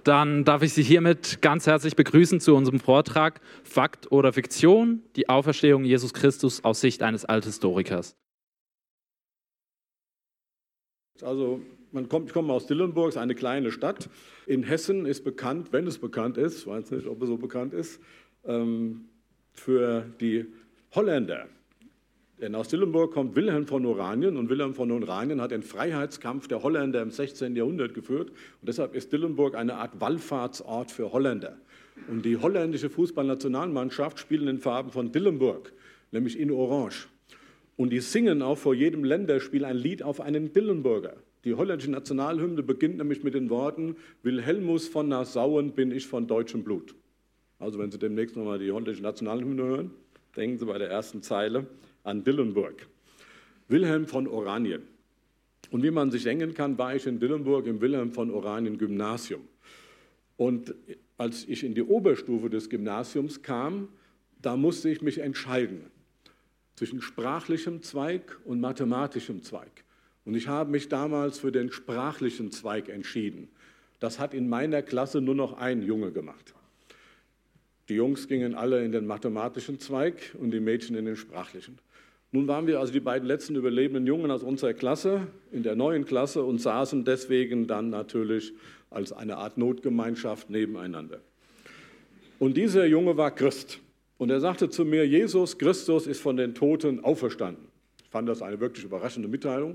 Dann darf ich Sie hiermit ganz herzlich begrüßen zu unserem Vortrag Fakt oder Fiktion, die Auferstehung Jesus Christus aus Sicht eines Althistorikers. Also ich komme aus Dillenburg, ist eine kleine Stadt. In Hessen ist bekannt, wenn es bekannt ist, ich weiß nicht, ob es so bekannt ist, für die Holländer. Denn aus Dillenburg kommt Wilhelm von Oranien und Wilhelm von Oranien hat den Freiheitskampf der Holländer im 16. Jahrhundert geführt. Und deshalb ist Dillenburg eine Art Wallfahrtsort für Holländer. Und die holländische Fußballnationalmannschaft spielt in den Farben von Dillenburg, nämlich in Orange. Und die singen auch vor jedem Länderspiel ein Lied auf einen Dillenburger. Die holländische Nationalhymne beginnt nämlich mit den Worten: Wilhelmus von Nassauen bin ich von deutschem Blut. Also wenn Sie demnächst nochmal die holländische Nationalhymne hören, denken Sie bei der ersten Zeile an Dillenburg. Wilhelm von Oranien. Und wie man sich denken kann, war ich in Dillenburg im Wilhelm von Oranien Gymnasium. Und als ich in die Oberstufe des Gymnasiums kam, da musste ich mich entscheiden zwischen sprachlichem Zweig und mathematischem Zweig. Und ich habe mich damals für den sprachlichen Zweig entschieden. Das hat in meiner Klasse nur noch ein Junge gemacht. Die Jungs gingen alle in den mathematischen Zweig und die Mädchen in den sprachlichen. Nun waren wir also die beiden letzten überlebenden Jungen aus unserer Klasse in der neuen Klasse und saßen deswegen dann natürlich als eine Art Notgemeinschaft nebeneinander. Und dieser Junge war Christ. Und er sagte zu mir, Jesus Christus ist von den Toten auferstanden. Ich fand das eine wirklich überraschende Mitteilung.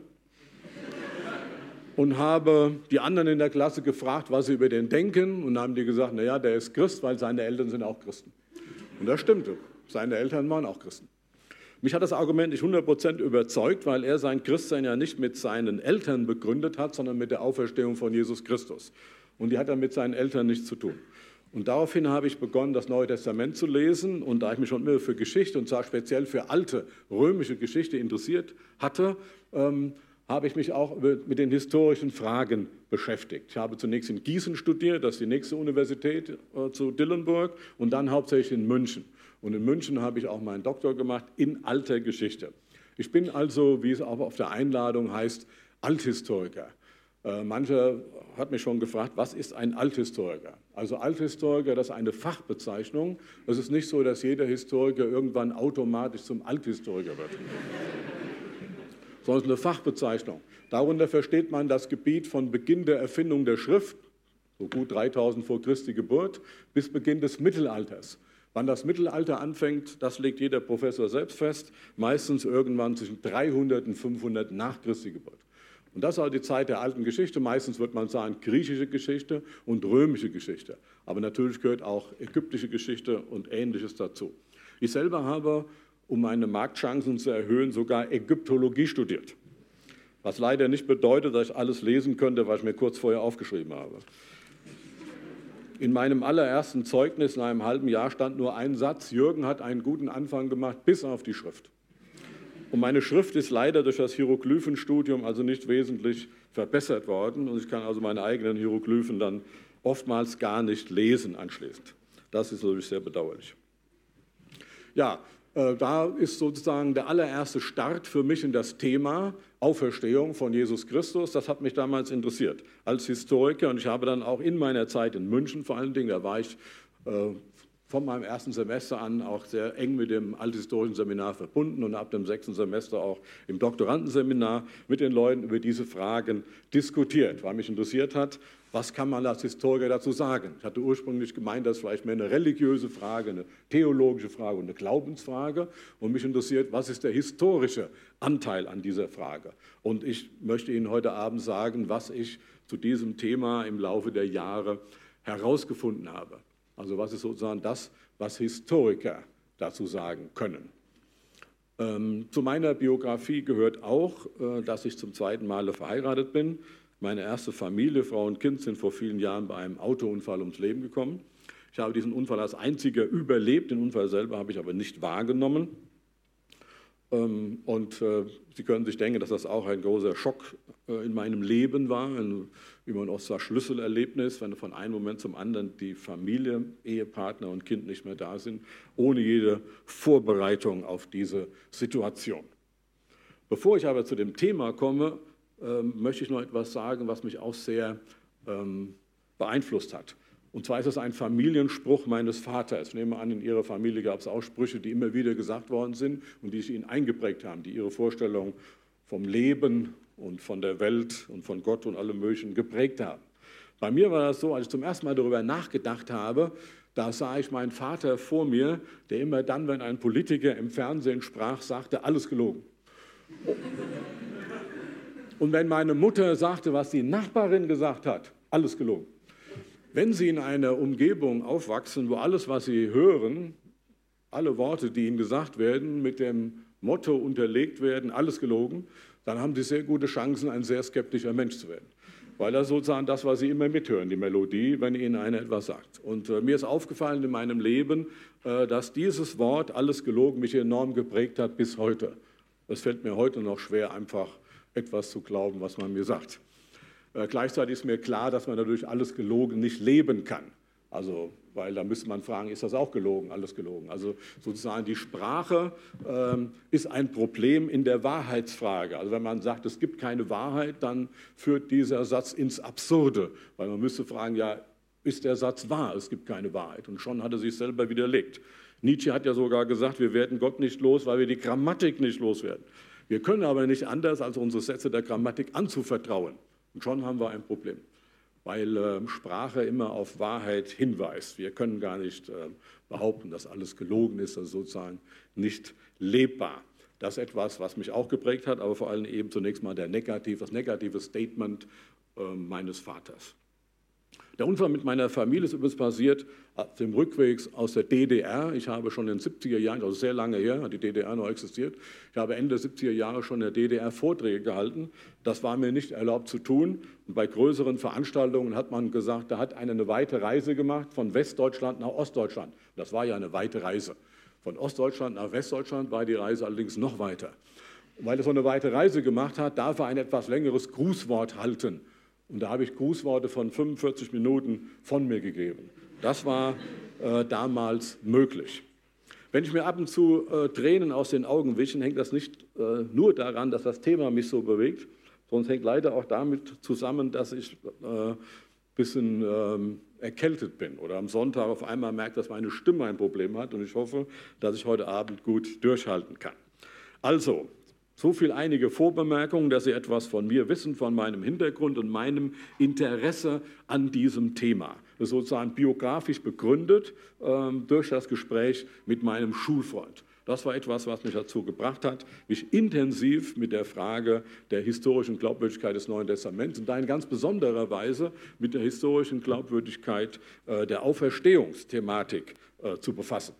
Und habe die anderen in der Klasse gefragt, was sie über den denken. Und haben die gesagt, naja, der ist Christ, weil seine Eltern sind auch Christen. Und das stimmte. Seine Eltern waren auch Christen. Mich hat das Argument nicht 100% überzeugt, weil er sein Christsein ja nicht mit seinen Eltern begründet hat, sondern mit der Auferstehung von Jesus Christus. Und die hat dann mit seinen Eltern nichts zu tun. Und daraufhin habe ich begonnen, das Neue Testament zu lesen. Und da ich mich schon immer für Geschichte, und zwar speziell für alte römische Geschichte interessiert hatte, habe ich mich auch mit den historischen Fragen beschäftigt. Ich habe zunächst in Gießen studiert, das ist die nächste Universität zu Dillenburg, und dann hauptsächlich in München. Und in München habe ich auch meinen Doktor gemacht in alter Geschichte. Ich bin also, wie es auch auf der Einladung heißt, Althistoriker. Mancher hat mich schon gefragt, was ist ein Althistoriker? Also Althistoriker, das ist eine Fachbezeichnung. Es ist nicht so, dass jeder Historiker irgendwann automatisch zum Althistoriker wird. Sondern es ist eine Fachbezeichnung. Darunter versteht man das Gebiet von Beginn der Erfindung der Schrift, so gut 3000 vor Christi Geburt, bis Beginn des Mittelalters. Wann das Mittelalter anfängt, das legt jeder Professor selbst fest, meistens irgendwann zwischen 300 und 500 nach Christi Geburt. Und das ist halt die Zeit der alten Geschichte. Meistens wird man sagen griechische Geschichte und römische Geschichte. Aber natürlich gehört auch ägyptische Geschichte und Ähnliches dazu. Ich selber habe, um meine Marktchancen zu erhöhen, sogar Ägyptologie studiert. Was leider nicht bedeutet, dass ich alles lesen könnte, was ich mir kurz vorher aufgeschrieben habe. In meinem allerersten Zeugnis in einem halben Jahr stand nur ein Satz: Jürgen hat einen guten Anfang gemacht, bis auf die Schrift. Und meine Schrift ist leider durch das Hieroglyphenstudium also nicht wesentlich verbessert worden. Und ich kann also meine eigenen Hieroglyphen dann oftmals gar nicht lesen anschließend. Das ist natürlich sehr bedauerlich. Ja, da ist sozusagen der allererste Start für mich in das Thema Auferstehung von Jesus Christus. Das hat mich damals interessiert als Historiker. Und ich habe dann auch in meiner Zeit in München vor allen Dingen, da war ich von meinem ersten Semester an auch sehr eng mit dem althistorischen Seminar verbunden und ab dem 6. Semester auch im Doktorandenseminar mit den Leuten über diese Fragen diskutiert, weil mich interessiert hat, was kann man als Historiker dazu sagen. Ich hatte ursprünglich gemeint, das ist vielleicht mehr eine religiöse Frage, eine theologische Frage und eine Glaubensfrage. Und mich interessiert, was ist der historische Anteil an dieser Frage. Und ich möchte Ihnen heute Abend sagen, was ich zu diesem Thema im Laufe der Jahre herausgefunden habe. Also was ist sozusagen das, was Historiker dazu sagen können. Zu meiner Biografie gehört auch, dass ich zum zweiten Male verheiratet bin. Meine erste Familie, Frau und Kind, sind vor vielen Jahren bei einem Autounfall ums Leben gekommen. Ich habe diesen Unfall als einziger überlebt, den Unfall selber habe ich aber nicht wahrgenommen. Und Sie können sich denken, dass das auch ein großer Schock in meinem Leben war, wie man auch sagt, Schlüsselerlebnis, wenn von einem Moment zum anderen die Familie, Ehepartner und Kind nicht mehr da sind, ohne jede Vorbereitung auf diese Situation. Bevor ich aber zu dem Thema komme, möchte ich noch etwas sagen, was mich auch sehr beeinflusst hat. Und zwar ist es ein Familienspruch meines Vaters. Ich nehme an, in Ihrer Familie gab es auch Sprüche, die immer wieder gesagt worden sind und die sich Ihnen eingeprägt haben, die Ihre Vorstellung vom Leben und von der Welt und von Gott und allem Möglichen geprägt haben. Bei mir war das so, als ich zum ersten Mal darüber nachgedacht habe, da sah ich meinen Vater vor mir, der immer dann, wenn ein Politiker im Fernsehen sprach, sagte, alles gelogen. Und wenn meine Mutter sagte, was die Nachbarin gesagt hat, alles gelogen. Wenn Sie in einer Umgebung aufwachsen, wo alles, was Sie hören, alle Worte, die Ihnen gesagt werden, mit dem Motto unterlegt werden, alles gelogen, dann haben Sie sehr gute Chancen, ein sehr skeptischer Mensch zu werden. Weil das sozusagen das, was Sie immer mithören, die Melodie, wenn Ihnen einer etwas sagt. Und mir ist aufgefallen in meinem Leben, dass dieses Wort, alles gelogen, mich enorm geprägt hat bis heute. Es fällt mir heute noch schwer, einfach etwas zu glauben, was man mir sagt. Gleichzeitig ist mir klar, dass man dadurch alles gelogen nicht leben kann. Also, weil da müsste man fragen, ist das auch gelogen, alles gelogen? Also sozusagen die Sprache ist ein Problem in der Wahrheitsfrage. Also wenn man sagt, es gibt keine Wahrheit, dann führt dieser Satz ins Absurde. Weil man müsste fragen, ja, ist der Satz wahr? Es gibt keine Wahrheit. Und schon hat er sich selber widerlegt. Nietzsche hat ja sogar gesagt, wir werden Gott nicht los, weil wir die Grammatik nicht loswerden. Wir können aber nicht anders, als unsere Sätze der Grammatik anzuvertrauen. Und schon haben wir ein Problem, weil Sprache immer auf Wahrheit hinweist. Wir können gar nicht behaupten, dass alles gelogen ist, also sozusagen nicht lebbar. Das ist etwas, was mich auch geprägt hat, aber vor allem eben zunächst mal das negative Statement meines Vaters. Der Unfall mit meiner Familie ist übrigens passiert auf dem Rückweg aus der DDR. Ich habe schon in den 70er Jahren, also sehr lange her, hat die DDR noch existiert, ich habe Ende der 70er Jahre schon in der DDR Vorträge gehalten. Das war mir nicht erlaubt zu tun. Und bei größeren Veranstaltungen hat man gesagt, da hat einer eine weite Reise gemacht von Westdeutschland nach Ostdeutschland. Das war ja eine weite Reise. Von Ostdeutschland nach Westdeutschland war die Reise allerdings noch weiter. Und weil er so eine weite Reise gemacht hat, darf er ein etwas längeres Grußwort halten. Und da habe ich Grußworte von 45 Minuten von mir gegeben. Das war damals möglich. Wenn ich mir ab und zu Tränen aus den Augen wischen, hängt das nicht nur daran, dass das Thema mich so bewegt, sondern es hängt leider auch damit zusammen, dass ich ein bisschen erkältet bin oder am Sonntag auf einmal merke, dass meine Stimme ein Problem hat und ich hoffe, dass ich heute Abend gut durchhalten kann. Also, so viel einige Vorbemerkungen, dass Sie etwas von mir wissen, von meinem Hintergrund und meinem Interesse an diesem Thema. Das ist sozusagen biografisch begründet durch das Gespräch mit meinem Schulfreund. Das war etwas, was mich dazu gebracht hat, mich intensiv mit der Frage der historischen Glaubwürdigkeit des Neuen Testaments und da in ganz besonderer Weise mit der historischen Glaubwürdigkeit der Auferstehungsthematik zu befassen.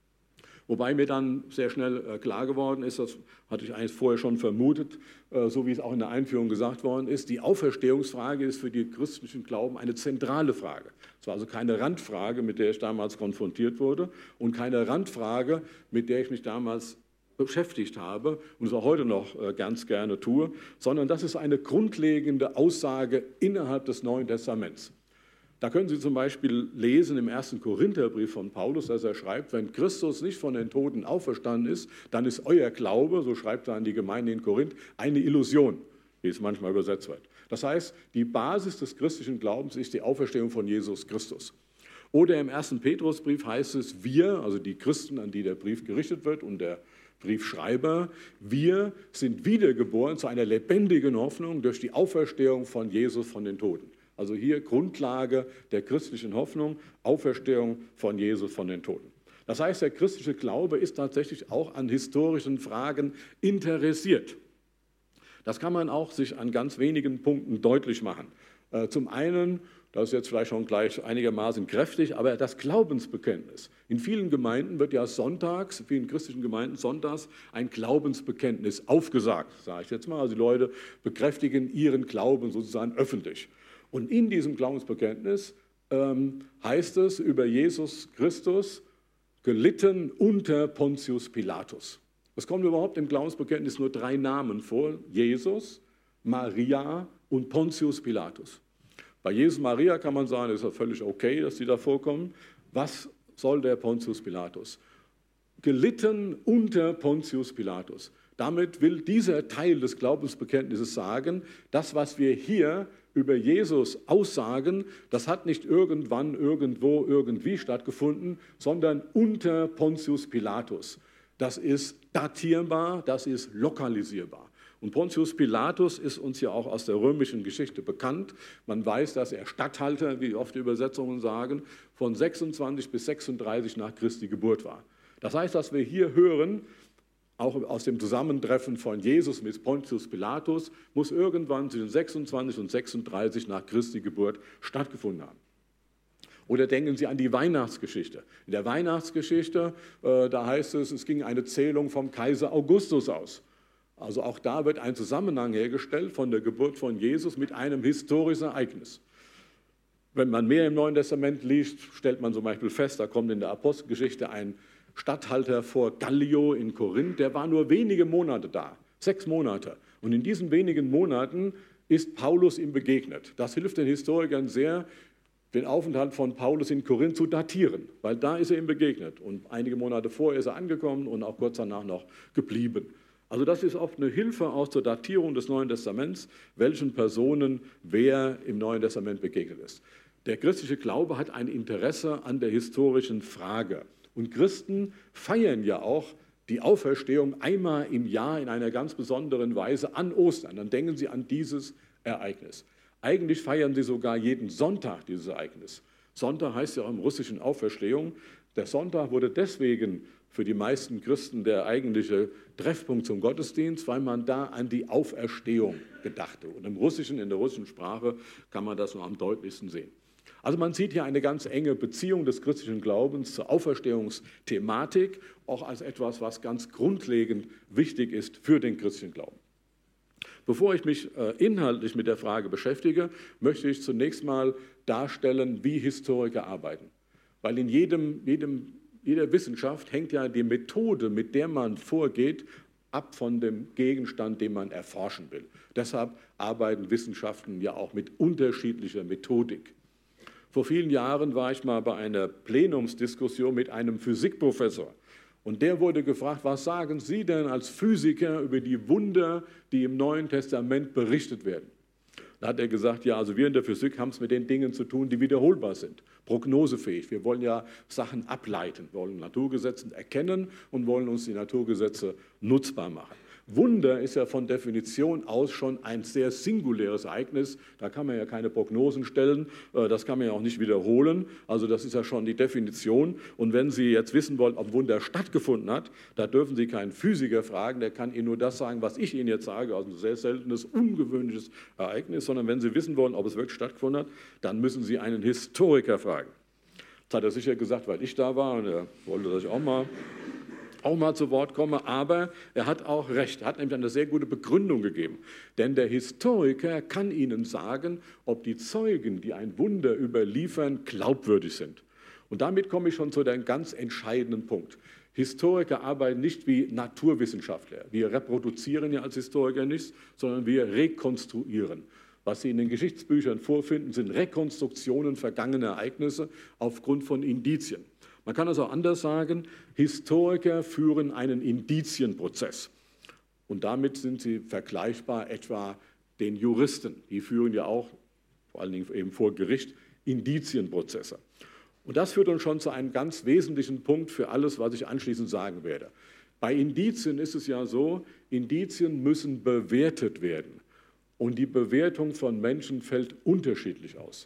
Wobei mir dann sehr schnell klar geworden ist, das hatte ich eigentlich vorher schon vermutet, so wie es auch in der Einführung gesagt worden ist, die Auferstehungsfrage ist für den christlichen Glauben eine zentrale Frage. Es war also keine Randfrage, mit der ich damals konfrontiert wurde und keine Randfrage, mit der ich mich damals beschäftigt habe und es auch heute noch ganz gerne tue, sondern das ist eine grundlegende Aussage innerhalb des Neuen Testaments. Da können Sie zum Beispiel lesen im 1. Korintherbrief von Paulus, dass er schreibt, wenn Christus nicht von den Toten auferstanden ist, dann ist euer Glaube, so schreibt er an die Gemeinde in Korinth, eine Illusion, wie es manchmal übersetzt wird. Das heißt, die Basis des christlichen Glaubens ist die Auferstehung von Jesus Christus. Oder im 1. Petrusbrief heißt es, wir, also die Christen, an die der Brief gerichtet wird und der Briefschreiber, wir sind wiedergeboren zu einer lebendigen Hoffnung durch die Auferstehung von Jesus von den Toten. Also hier Grundlage der christlichen Hoffnung, Auferstehung von Jesus von den Toten. Das heißt, der christliche Glaube ist tatsächlich auch an historischen Fragen interessiert. Das kann man auch sich an ganz wenigen Punkten deutlich machen. Zum einen, das ist jetzt vielleicht schon gleich einigermaßen kräftig, aber das Glaubensbekenntnis. In vielen Gemeinden wird ja sonntags, in vielen christlichen Gemeinden sonntags ein Glaubensbekenntnis aufgesagt, sage ich jetzt mal. Also die Leute bekräftigen ihren Glauben sozusagen öffentlich. Und in diesem Glaubensbekenntnis heißt es über Jesus Christus, gelitten unter Pontius Pilatus. Es kommen überhaupt im Glaubensbekenntnis nur 3 Namen vor, Jesus, Maria und Pontius Pilatus. Bei Jesus und Maria kann man sagen, ist ja völlig okay, dass die da vorkommen. Was soll der Pontius Pilatus? Gelitten unter Pontius Pilatus. Damit will dieser Teil des Glaubensbekenntnisses sagen, das, was wir hier über Jesus aussagen, das hat nicht irgendwann, irgendwo, irgendwie stattgefunden, sondern unter Pontius Pilatus. Das ist datierbar, das ist lokalisierbar. Und Pontius Pilatus ist uns ja auch aus der römischen Geschichte bekannt. Man weiß, dass er Statthalter, wie oft die Übersetzungen sagen, von 26 bis 36 nach Christi Geburt war. Das heißt, was wir hier hören, auch aus dem Zusammentreffen von Jesus mit Pontius Pilatus, muss irgendwann zwischen 26 und 36 nach Christi Geburt stattgefunden haben. Oder denken Sie an die Weihnachtsgeschichte. In der Weihnachtsgeschichte, da heißt es, es ging eine Zählung vom Kaiser Augustus aus. Also auch da wird ein Zusammenhang hergestellt von der Geburt von Jesus mit einem historischen Ereignis. Wenn man mehr im Neuen Testament liest, stellt man zum Beispiel fest, da kommt in der Apostelgeschichte ein Statthalter vor Gallio in Korinth, der war nur wenige Monate da, 6 Monate. Und in diesen wenigen Monaten ist Paulus ihm begegnet. Das hilft den Historikern sehr, den Aufenthalt von Paulus in Korinth zu datieren, weil da ist er ihm begegnet. Und einige Monate vorher ist er angekommen und auch kurz danach noch geblieben. Also das ist oft eine Hilfe aus der Datierung des Neuen Testaments, welchen Personen wer im Neuen Testament begegnet ist. Der christliche Glaube hat ein Interesse an der historischen Frage. Und Christen feiern ja auch die Auferstehung einmal im Jahr in einer ganz besonderen Weise an Ostern. Dann denken sie an dieses Ereignis. Eigentlich feiern sie sogar jeden Sonntag dieses Ereignis. Sonntag heißt ja auch im russischen Auferstehung. Der Sonntag wurde deswegen für die meisten Christen der eigentliche Treffpunkt zum Gottesdienst, weil man da an die Auferstehung gedachte. Und im Russischen, in der russischen Sprache kann man das noch am deutlichsten sehen. Also man sieht hier eine ganz enge Beziehung des christlichen Glaubens zur Auferstehungsthematik, auch als etwas, was ganz grundlegend wichtig ist für den christlichen Glauben. Bevor ich mich inhaltlich mit der Frage beschäftige, möchte ich zunächst mal darstellen, wie Historiker arbeiten. Weil in jeder Wissenschaft hängt ja die Methode, mit der man vorgeht, ab von dem Gegenstand, den man erforschen will. Deshalb arbeiten Wissenschaften ja auch mit unterschiedlicher Methodik. Vor vielen Jahren war ich mal bei einer Plenumsdiskussion mit einem Physikprofessor. Und der wurde gefragt, was sagen Sie denn als Physiker über die Wunder, die im Neuen Testament berichtet werden? Da hat er gesagt, ja, also wir in der Physik haben es mit den Dingen zu tun, die wiederholbar sind, prognosefähig. Wir wollen ja Sachen ableiten, wir wollen Naturgesetze erkennen und wollen uns die Naturgesetze nutzbar machen. Wunder ist ja von Definition aus schon ein sehr singuläres Ereignis. Da kann man ja keine Prognosen stellen, das kann man ja auch nicht wiederholen. Also das ist ja schon die Definition. Und wenn Sie jetzt wissen wollen, ob Wunder stattgefunden hat, da dürfen Sie keinen Physiker fragen, der kann Ihnen nur das sagen, was ich Ihnen jetzt sage, also ein sehr seltenes, ungewöhnliches Ereignis, sondern wenn Sie wissen wollen, ob es wirklich stattgefunden hat, dann müssen Sie einen Historiker fragen. Das hat er sicher gesagt, weil ich da war und er wollte, dass ich auch mal zu Wort komme, aber er hat auch recht. Er hat nämlich eine sehr gute Begründung gegeben. Denn der Historiker kann Ihnen sagen, ob die Zeugen, die ein Wunder überliefern, glaubwürdig sind. Und damit komme ich schon zu dem ganz entscheidenden Punkt. Historiker arbeiten nicht wie Naturwissenschaftler. Wir reproduzieren ja als Historiker nichts, sondern wir rekonstruieren. Was Sie in den Geschichtsbüchern vorfinden, sind Rekonstruktionen vergangener Ereignisse aufgrund von Indizien. Man kann es auch anders sagen, Historiker führen einen Indizienprozess. Und damit sind sie vergleichbar etwa den Juristen. Die führen ja auch, vor allen Dingen eben vor Gericht, Indizienprozesse. Und das führt uns schon zu einem ganz wesentlichen Punkt für alles, was ich anschließend sagen werde. Bei Indizien ist es ja so, Indizien müssen bewertet werden. Und die Bewertung von Menschen fällt unterschiedlich aus.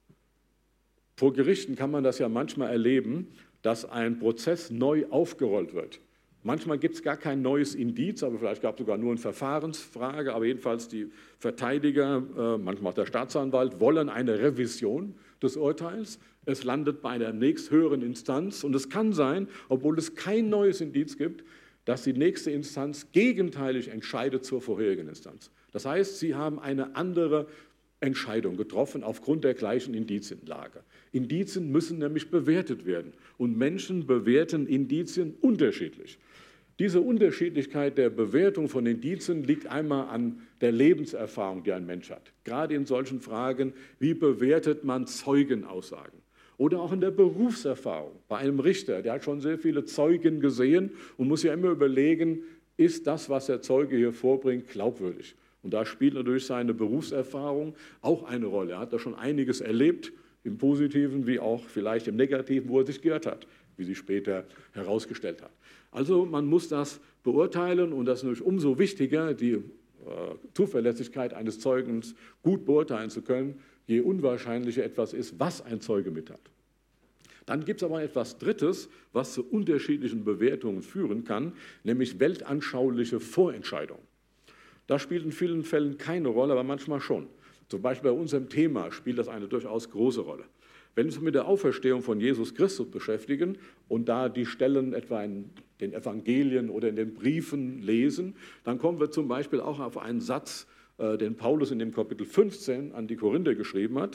Vor Gerichten kann man das ja manchmal erleben, dass ein Prozess neu aufgerollt wird. Manchmal gibt es gar kein neues Indiz, aber vielleicht gab es sogar nur eine Verfahrensfrage, aber jedenfalls die Verteidiger, manchmal auch der Staatsanwalt, wollen eine Revision des Urteils. Es landet bei einer nächsthöheren Instanz und es kann sein, obwohl es kein neues Indiz gibt, dass die nächste Instanz gegenteilig entscheidet zur vorherigen Instanz. Das heißt, sie haben eine andere Entscheidung getroffen aufgrund der gleichen Indizienlage. Indizien müssen nämlich bewertet werden und Menschen bewerten Indizien unterschiedlich. Diese Unterschiedlichkeit der Bewertung von Indizien liegt einmal an der Lebenserfahrung, die ein Mensch hat. Gerade in solchen Fragen, wie bewertet man Zeugenaussagen? Oder auch in der Berufserfahrung. Bei einem Richter, der hat schon sehr viele Zeugen gesehen und muss ja immer überlegen, ist das, was der Zeuge hier vorbringt, glaubwürdig? Und da spielt natürlich seine Berufserfahrung auch eine Rolle. Er hat da schon einiges erlebt, im Positiven wie auch vielleicht im Negativen, wo er sich geirrt hat, wie sich später herausgestellt hat. Also man muss das beurteilen und das ist natürlich umso wichtiger, die Zuverlässigkeit eines Zeugens gut beurteilen zu können, je unwahrscheinlicher etwas ist, was ein Zeuge mit hat. Dann gibt es aber etwas Drittes, was zu unterschiedlichen Bewertungen führen kann, nämlich weltanschauliche Vorentscheidungen. Das spielt in vielen Fällen keine Rolle, aber manchmal schon. Zum Beispiel bei unserem Thema spielt das eine durchaus große Rolle. Wenn wir uns mit der Auferstehung von Jesus Christus beschäftigen und da die Stellen etwa in den Evangelien oder in den Briefen lesen, dann kommen wir zum Beispiel auch auf einen Satz, den Paulus in dem Kapitel 15 an die Korinther geschrieben hat.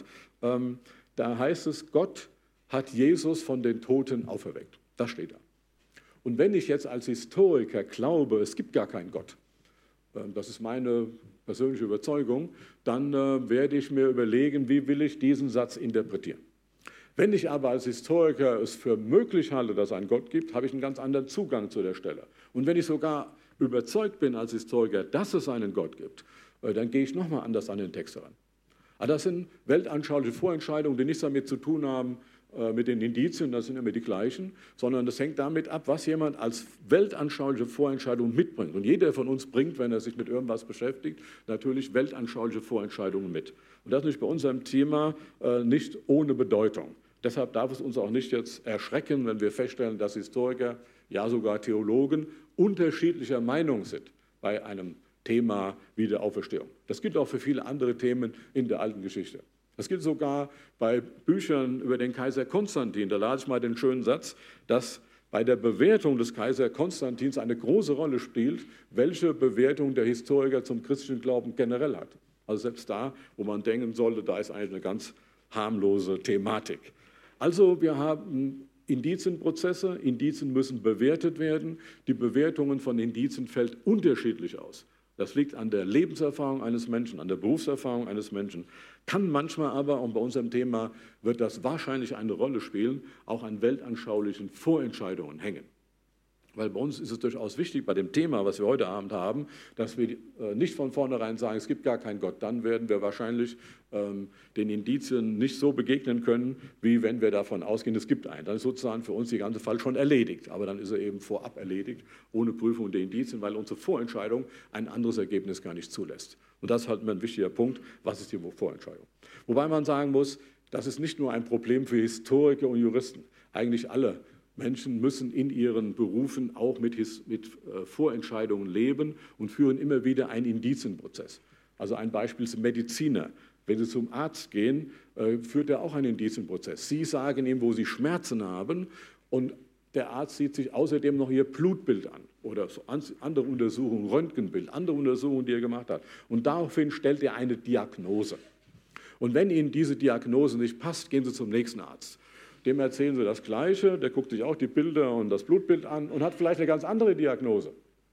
Da heißt es, Gott hat Jesus von den Toten auferweckt. Das steht da. Und wenn ich jetzt als Historiker glaube, es gibt gar keinen Gott, das ist meine persönliche Überzeugung, dann werde ich mir überlegen, wie will ich diesen Satz interpretieren. Wenn ich aber als Historiker es für möglich halte, dass es einen Gott gibt, habe ich einen ganz anderen Zugang zu der Stelle. Und wenn ich sogar überzeugt bin als Historiker, dass es einen Gott gibt, dann gehe ich nochmal anders an den Text heran. Aber das sind weltanschauliche Vorentscheidungen, die nichts damit zu tun haben, mit den Indizien, das sind immer die gleichen, sondern das hängt damit ab, was jemand als weltanschauliche Vorentscheidung mitbringt. Und jeder von uns bringt, wenn er sich mit irgendwas beschäftigt, natürlich weltanschauliche Vorentscheidungen mit. Und das ist nicht bei unserem Thema nicht ohne Bedeutung. Deshalb darf es uns auch nicht jetzt erschrecken, wenn wir feststellen, dass Historiker, ja sogar Theologen, unterschiedlicher Meinung sind bei einem Thema wie der Auferstehung. Das gilt auch für viele andere Themen in der alten Geschichte. Das gilt sogar bei Büchern über den Kaiser Konstantin. Da las ich mal den schönen Satz, dass bei der Bewertung des Kaiser Konstantins eine große Rolle spielt, welche Bewertung der Historiker zum christlichen Glauben generell hat. Also selbst da, wo man denken sollte, da ist eigentlich eine ganz harmlose Thematik. Also wir haben Indizienprozesse, Indizien müssen bewertet werden. Die Bewertungen von Indizien fällt unterschiedlich aus. Das liegt an der Lebenserfahrung eines Menschen, an der Berufserfahrung eines Menschen. Kann manchmal aber, und bei unserem Thema wird das wahrscheinlich eine Rolle spielen, auch an weltanschaulichen Vorentscheidungen hängen. Weil bei uns ist es durchaus wichtig, bei dem Thema, was wir heute Abend haben, dass wir nicht von vornherein sagen, es gibt gar keinen Gott. Dann werden wir wahrscheinlich den Indizien nicht so begegnen können, wie wenn wir davon ausgehen, es gibt einen. Dann ist sozusagen für uns der ganze Fall schon erledigt. Aber dann ist er eben vorab erledigt, ohne Prüfung der Indizien, weil unsere Vorentscheidung ein anderes Ergebnis gar nicht zulässt. Und das ist halt ein wichtiger Punkt. Was ist die Vorentscheidung? Wobei man sagen muss, das ist nicht nur ein Problem für Historiker und Juristen. Eigentlich alle Menschen müssen in ihren Berufen auch mit Vorentscheidungen leben und führen immer wieder einen Indizienprozess. Also ein Beispiel ist Mediziner. Wenn Sie zum Arzt gehen, führt er auch einen Indizienprozess. Sie sagen ihm, wo Sie Schmerzen haben, und der Arzt sieht sich außerdem noch Ihr Blutbild an oder so andere Untersuchungen, Röntgenbild, andere Untersuchungen, die er gemacht hat. Und daraufhin stellt er eine Diagnose. Und wenn Ihnen diese Diagnose nicht passt, gehen Sie zum nächsten Arzt. Dem erzählen Sie das Gleiche, der guckt sich auch die Bilder und das Blutbild an und hat vielleicht eine ganz andere Diagnose.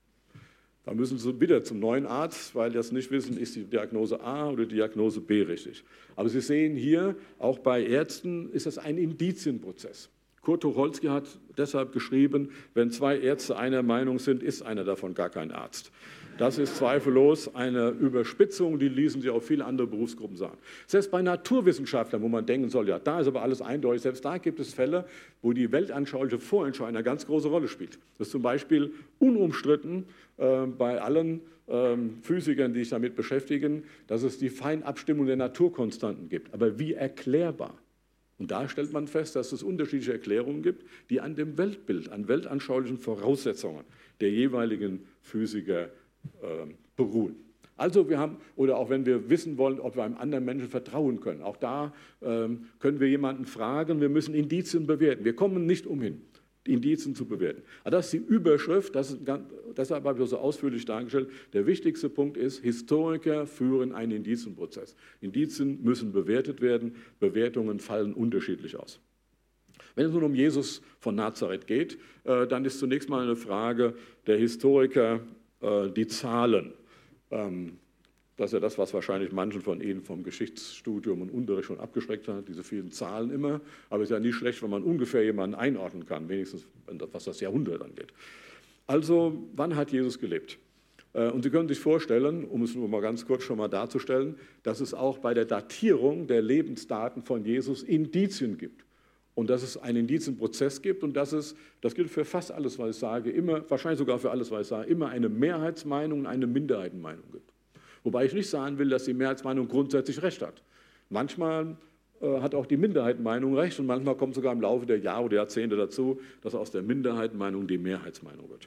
Da müssen Sie wieder zum neuen Arzt, weil die das nicht wissen, ist die Diagnose A oder die Diagnose B richtig. Aber Sie sehen hier, auch bei Ärzten ist das ein Indizienprozess. Kurt Tucholsky hat deshalb geschrieben, wenn zwei Ärzte einer Meinung sind, ist einer davon gar kein Arzt. Das ist zweifellos eine Überspitzung, die ließen sich auf viele andere Berufsgruppen sagen. Selbst bei Naturwissenschaftlern, wo man denken soll, ja, da ist aber alles eindeutig, selbst da gibt es Fälle, wo die weltanschauliche Vorentscheidung eine ganz große Rolle spielt. Das ist zum Beispiel unumstritten bei allen Physikern, die sich damit beschäftigen, dass es die Feinabstimmung der Naturkonstanten gibt. Aber wie erklärbar? Und da stellt man fest, dass es unterschiedliche Erklärungen gibt, die an dem Weltbild, an weltanschaulichen Voraussetzungen der jeweiligen Physiker beruhen. Also wir haben, oder auch wenn wir wissen wollen, ob wir einem anderen Menschen vertrauen können, auch da können wir jemanden fragen, wir müssen Indizien bewerten. Wir kommen nicht umhin, Indizien zu bewerten. Aber das ist die Überschrift, deshalb habe ich das so ausführlich dargestellt. Der wichtigste Punkt ist, Historiker führen einen Indizienprozess. Indizien müssen bewertet werden, Bewertungen fallen unterschiedlich aus. Wenn es nun um Jesus von Nazareth geht, dann ist zunächst mal eine Frage der Historiker, die Zahlen. Das ist ja das, was wahrscheinlich manchen von Ihnen vom Geschichtsstudium und Unterricht schon abgeschreckt hat, diese vielen Zahlen immer. Aber es ist ja nicht schlecht, wenn man ungefähr jemanden einordnen kann, wenigstens was das Jahrhundert angeht. Also, wann hat Jesus gelebt? Und Sie können sich vorstellen, um es nur mal ganz kurz schon mal darzustellen, dass es auch bei der Datierung der Lebensdaten von Jesus Indizien gibt. Und dass es einen Indizienprozess gibt und dass es, das gilt für fast alles, was ich sage, immer, wahrscheinlich sogar für alles, was ich sage, immer eine Mehrheitsmeinung und eine Minderheitenmeinung gibt. Wobei ich nicht sagen will, dass die Mehrheitsmeinung grundsätzlich recht hat. Manchmal hat auch die Minderheitenmeinung recht und manchmal kommt sogar im Laufe der Jahre oder Jahrzehnte dazu, dass aus der Minderheitenmeinung die Mehrheitsmeinung wird.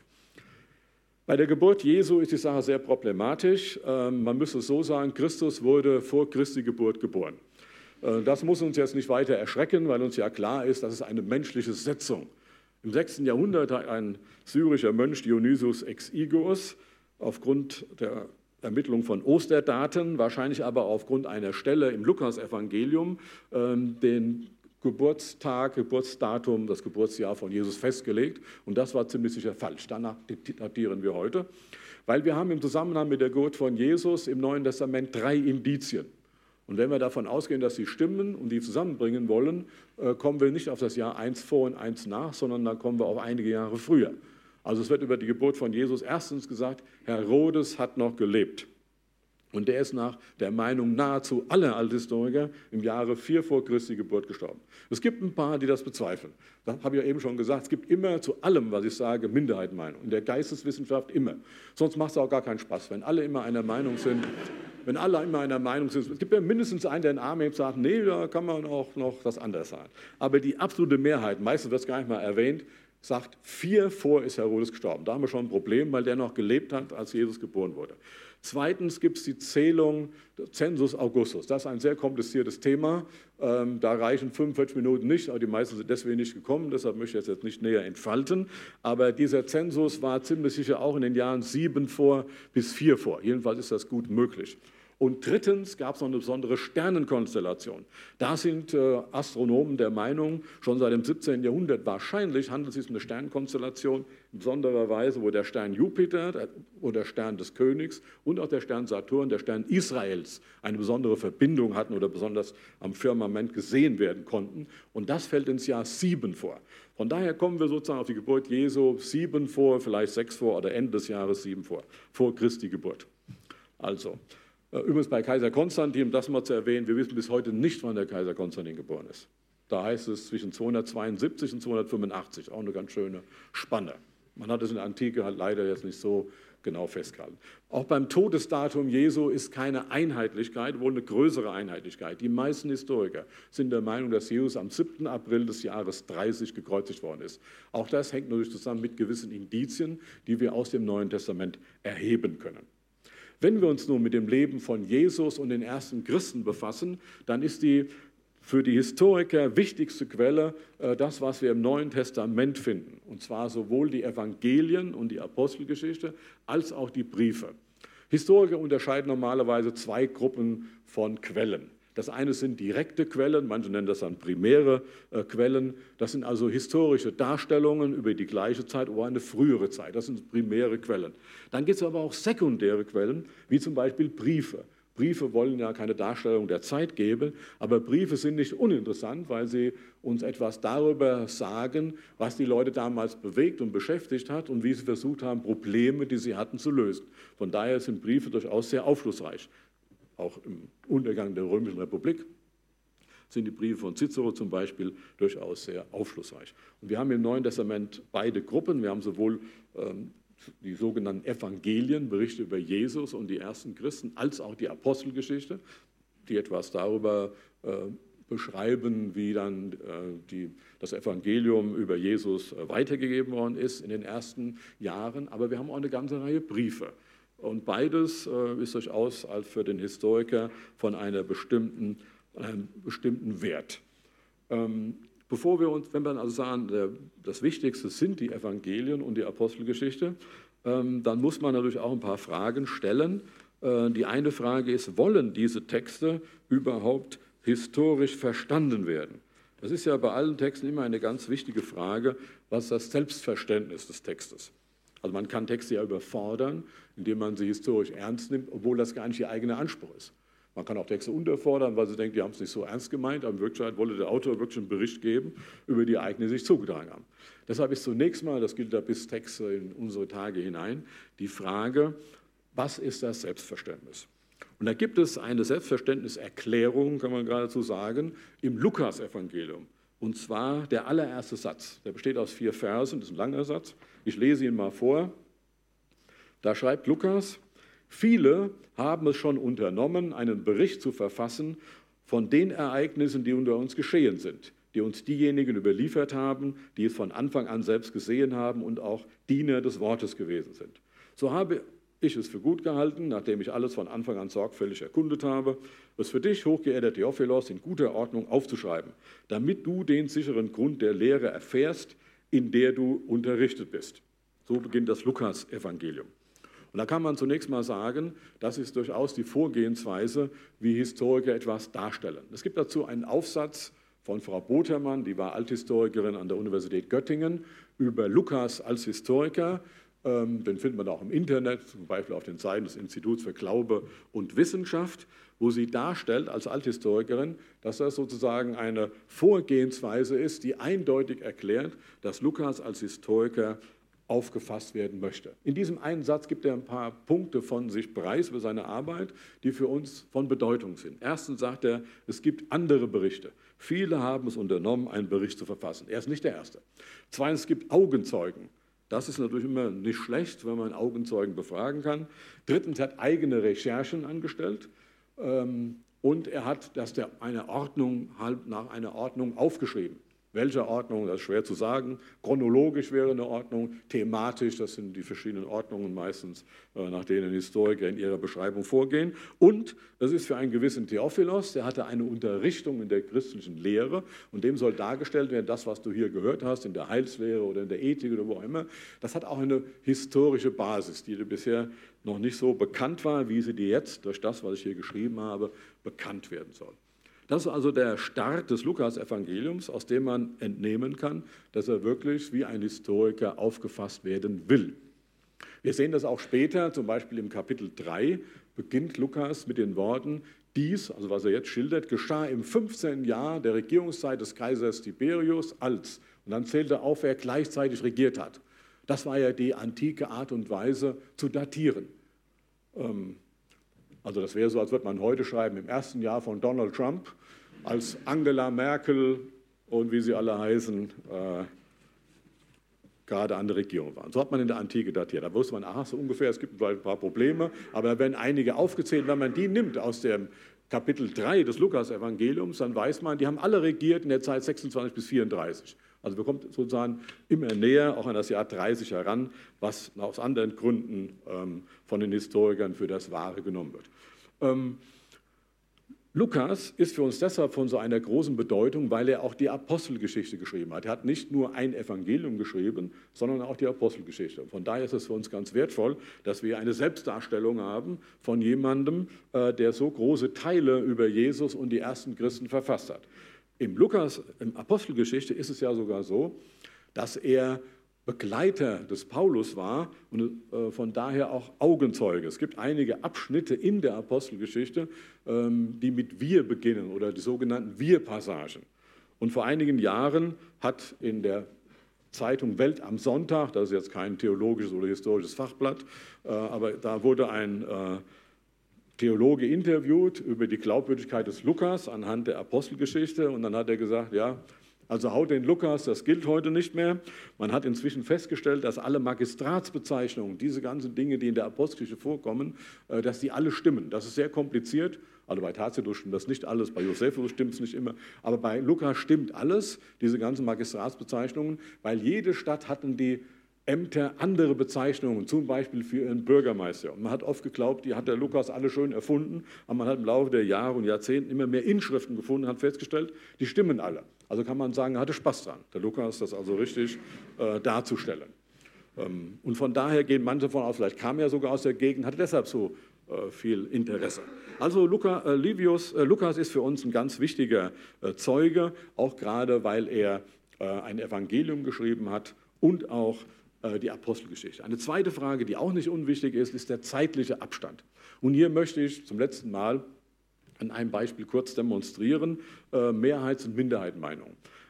Bei der Geburt Jesu ist die Sache sehr problematisch. Man müsste es so sagen, Christus wurde vor Christi Geburt geboren. Das muss uns jetzt nicht weiter erschrecken, weil uns ja klar ist, das ist eine menschliche Setzung. Im 6. Jahrhundert hat ein syrischer Mönch, Dionysius Exiguus, aufgrund der Ermittlung von Osterdaten, wahrscheinlich aber aufgrund einer Stelle im Lukasevangelium, den Geburtsdatum, das Geburtsjahr von Jesus festgelegt. Und das war ziemlich sicher falsch. Danach datieren wir heute. Weil wir haben im Zusammenhang mit der Geburt von Jesus im Neuen Testament 3 Indizien. Und wenn wir davon ausgehen, dass sie stimmen und die zusammenbringen wollen, kommen wir nicht auf das Jahr 1 vor und 1 nach, sondern dann kommen wir auf einige Jahre früher. Also es wird über die Geburt von Jesus erstens gesagt, Herodes hat noch gelebt. Und der ist nach der Meinung nahezu aller Althistoriker im Jahre 4 vor Christi Geburt gestorben. Es gibt ein paar, die das bezweifeln. Das habe ich ja eben schon gesagt, es gibt immer zu allem, was ich sage, Minderheitenmeinung. In der Geisteswissenschaft immer. Sonst macht es auch gar keinen Spaß, wenn alle immer einer Meinung sind. Wenn alle immer einer Meinung sind, es gibt ja mindestens einen, der in den Arm hebt und sagt, nee, da kann man auch noch das anders sagen. Aber die absolute Mehrheit, meistens wird es gar nicht mal erwähnt, sagt, 4 vor ist Herodes gestorben. Da haben wir schon ein Problem, weil der noch gelebt hat, als Jesus geboren wurde. Zweitens gibt es die Zählung, Zensus Augustus. Das ist ein sehr kompliziertes Thema. Da reichen 45 Minuten nicht, aber die meisten sind deswegen nicht gekommen, deshalb möchte ich das jetzt nicht näher entfalten. Aber dieser Zensus war ziemlich sicher auch in den Jahren 7 vor bis 4 vor. Jedenfalls ist das gut möglich. Und drittens gab es noch eine besondere Sternenkonstellation. Da sind Astronomen der Meinung, schon seit dem 17. Jahrhundert wahrscheinlich handelt es sich um eine Sternenkonstellation, in besonderer Weise, wo der Stern Jupiter, wo der Stern des Königs und auch der Stern Saturn, der Stern Israels, eine besondere Verbindung hatten oder besonders am Firmament gesehen werden konnten. Und das fällt ins Jahr 7 vor. Von daher kommen wir sozusagen auf die Geburt Jesu 7 vor, vielleicht 6 vor oder Ende des Jahres 7 vor Christi Geburt. Also, übrigens bei Kaiser Konstantin, um das mal zu erwähnen, wir wissen bis heute nicht, wann der Kaiser Konstantin geboren ist. Da heißt es zwischen 272 und 285, auch eine ganz schöne Spanne. Man hat es in der Antike halt leider jetzt nicht so genau festgehalten. Auch beim Todesdatum Jesu ist keine Einheitlichkeit, wohl eine größere Einheitlichkeit. Die meisten Historiker sind der Meinung, dass Jesus am 7. April des Jahres 30 gekreuzigt worden ist. Auch das hängt natürlich zusammen mit gewissen Indizien, die wir aus dem Neuen Testament erheben können. Wenn wir uns nun mit dem Leben von Jesus und den ersten Christen befassen, dann ist die für die Historiker wichtigste Quelle das, was wir im Neuen Testament finden. Und zwar sowohl die Evangelien und die Apostelgeschichte als auch die Briefe. Historiker unterscheiden normalerweise 2 Gruppen von Quellen. Das eine sind direkte Quellen, manche nennen das dann primäre Quellen. Das sind also historische Darstellungen über die gleiche Zeit oder eine frühere Zeit. Das sind primäre Quellen. Dann gibt es aber auch sekundäre Quellen, wie zum Beispiel Briefe. Briefe wollen ja keine Darstellung der Zeit geben, aber Briefe sind nicht uninteressant, weil sie uns etwas darüber sagen, was die Leute damals bewegt und beschäftigt hat und wie sie versucht haben, Probleme, die sie hatten, zu lösen. Von daher sind Briefe durchaus sehr aufschlussreich. Auch im Untergang der Römischen Republik sind die Briefe von Cicero zum Beispiel durchaus sehr aufschlussreich. Und wir haben im Neuen Testament beide Gruppen. Wir haben sowohl die sogenannten Evangelien, Berichte über Jesus und die ersten Christen, als auch die Apostelgeschichte, die etwas darüber beschreiben, wie dann das Evangelium über Jesus weitergegeben worden ist in den ersten Jahren. Aber wir haben auch eine ganze Reihe Briefe. Und beides ist durchaus für den Historiker von einem bestimmten Wert. Wenn wir also sagen, das Wichtigste sind die Evangelien und die Apostelgeschichte, dann muss man natürlich auch ein paar Fragen stellen. Die eine Frage ist, wollen diese Texte überhaupt historisch verstanden werden? Das ist ja bei allen Texten immer eine ganz wichtige Frage, was ist das Selbstverständnis des Textes? Also man kann Texte ja überfordern, indem man sie historisch ernst nimmt, obwohl das gar nicht ihr eigener Anspruch ist. Man kann auch Texte unterfordern, weil sie denken, die haben es nicht so ernst gemeint, aber in Wirklichkeit wollte der Autor wirklich einen Bericht geben über die Ereignisse, die sich zugetragen haben. Deshalb ist zunächst mal, das gilt da bis Texte in unsere Tage hinein, die Frage, Was ist das Selbstverständnis? Und da gibt es eine Selbstverständniserklärung, kann man geradezu sagen, im Lukas-Evangelium. Und zwar der allererste Satz. Der besteht aus 4 Versen, das ist ein langer Satz. Ich lese ihn mal vor. Da schreibt Lukas: Viele haben es schon unternommen, einen Bericht zu verfassen von den Ereignissen, die unter uns geschehen sind, die uns diejenigen überliefert haben, die es von Anfang an selbst gesehen haben und auch Diener des Wortes gewesen sind. So habe ich es für gut gehalten, nachdem ich alles von Anfang an sorgfältig erkundet habe, es für dich, hochgeehrter Theophilos, in guter Ordnung aufzuschreiben, damit du den sicheren Grund der Lehre erfährst, in der du unterrichtet bist. So beginnt das Lukas-Evangelium. Und da kann man zunächst mal sagen, das ist durchaus die Vorgehensweise, wie Historiker etwas darstellen. Es gibt dazu einen Aufsatz von Frau Botermann, die war Althistorikerin an der Universität Göttingen, über Lukas als Historiker. Den findet man auch im Internet, zum Beispiel auf den Seiten des Instituts für Glaube und Wissenschaft, wo sie darstellt als Althistorikerin, dass das sozusagen eine Vorgehensweise ist, die eindeutig erklärt, dass Lukas als Historiker aufgefasst werden möchte. In diesem einen Satz gibt er ein paar Punkte von sich preis über seine Arbeit, die für uns von Bedeutung sind. Erstens sagt er, es gibt andere Berichte. Viele haben es unternommen, einen Bericht zu verfassen. Er ist nicht der Erste. Zweitens, es gibt Augenzeugen. Das ist natürlich immer nicht schlecht, wenn man Augenzeugen befragen kann. Drittens, er hat eigene Recherchen angestellt und er hat eine Ordnung, halt nach einer Ordnung aufgeschrieben. Welcher Ordnung, das ist schwer zu sagen. Chronologisch wäre eine Ordnung, thematisch, das sind die verschiedenen Ordnungen meistens, nach denen Historiker in ihrer Beschreibung vorgehen. Und das ist für einen gewissen Theophilos, der hatte eine Unterrichtung in der christlichen Lehre und dem soll dargestellt werden, das, was du hier gehört hast, in der Heilslehre oder in der Ethik oder wo auch immer, das hat auch eine historische Basis, die dir bisher noch nicht so bekannt war, wie sie dir jetzt durch das, was ich hier geschrieben habe, bekannt werden soll. Das ist also der Start des Lukas-Evangeliums, aus dem man entnehmen kann, dass er wirklich wie ein Historiker aufgefasst werden will. Wir sehen das auch später, zum Beispiel im Kapitel 3 beginnt Lukas mit den Worten: Dies, also was er jetzt schildert, geschah im 15. Jahr der Regierungszeit des Kaisers Tiberius als. Und dann zählt er auf, wer gleichzeitig regiert hat. Das war ja die antike Art und Weise zu datieren. Also das wäre so, als würde man heute schreiben, im 1. Jahr von Donald Trump, als Angela Merkel und wie sie alle heißen, gerade an der Regierung waren. So hat man in der Antike datiert. Da wusste man, aha, so ungefähr, es gibt ein paar Probleme, aber da werden einige aufgezählt. Wenn man die nimmt aus dem Kapitel 3 des Lukas-Evangeliums, dann weiß man, die haben alle regiert in der Zeit 26 bis 34. Also wir kommen sozusagen immer näher auch an das Jahr 30 heran, was aus anderen Gründen von den Historikern für das Wahre genommen wird. Lukas ist für uns deshalb von so einer großen Bedeutung, weil er auch die Apostelgeschichte geschrieben hat. Er hat nicht nur ein Evangelium geschrieben, sondern auch die Apostelgeschichte. Von daher ist es für uns ganz wertvoll, dass wir eine Selbstdarstellung haben von jemandem, der so große Teile über Jesus und die ersten Christen verfasst hat. Im Apostelgeschichte ist es ja sogar so, dass er Begleiter des Paulus war und von daher auch Augenzeuge. Es gibt einige Abschnitte in der Apostelgeschichte, die mit Wir beginnen oder die sogenannten Wir-Passagen. Und vor einigen Jahren hat in der Zeitung Welt am Sonntag, das ist jetzt kein theologisches oder historisches Fachblatt, aber da wurde ein Theologe interviewt über die Glaubwürdigkeit des Lukas anhand der Apostelgeschichte und dann hat er gesagt, ja, also haut den Lukas, das gilt heute nicht mehr. Man hat inzwischen festgestellt, dass alle Magistratsbezeichnungen, diese ganzen Dinge, die in der Apostelgeschichte vorkommen, dass die alle stimmen. Das ist sehr kompliziert. Also bei Tacitus stimmt das nicht alles, bei Josephus stimmt es nicht immer, aber bei Lukas stimmt alles, diese ganzen Magistratsbezeichnungen, weil jede Stadt hatten die Ämter andere Bezeichnungen, zum Beispiel für ihren Bürgermeister. Und man hat oft geglaubt, die hat der Lukas alle schön erfunden, aber man hat im Laufe der Jahre und Jahrzehnte immer mehr Inschriften gefunden und hat festgestellt, die stimmen alle. Also kann man sagen, er hatte Spaß dran, der Lukas, das also richtig darzustellen. Und von daher gehen manche davon aus, vielleicht kam er sogar aus der Gegend, hatte deshalb so viel Interesse. Also Lukas ist für uns ein ganz wichtiger Zeuge, auch gerade, weil er ein Evangelium geschrieben hat und auch die Apostelgeschichte. Eine zweite Frage, die auch nicht unwichtig ist, ist der zeitliche Abstand. Und hier möchte ich zum letzten Mal an einem Beispiel kurz demonstrieren, Mehrheits- und Minderheitenmeinung.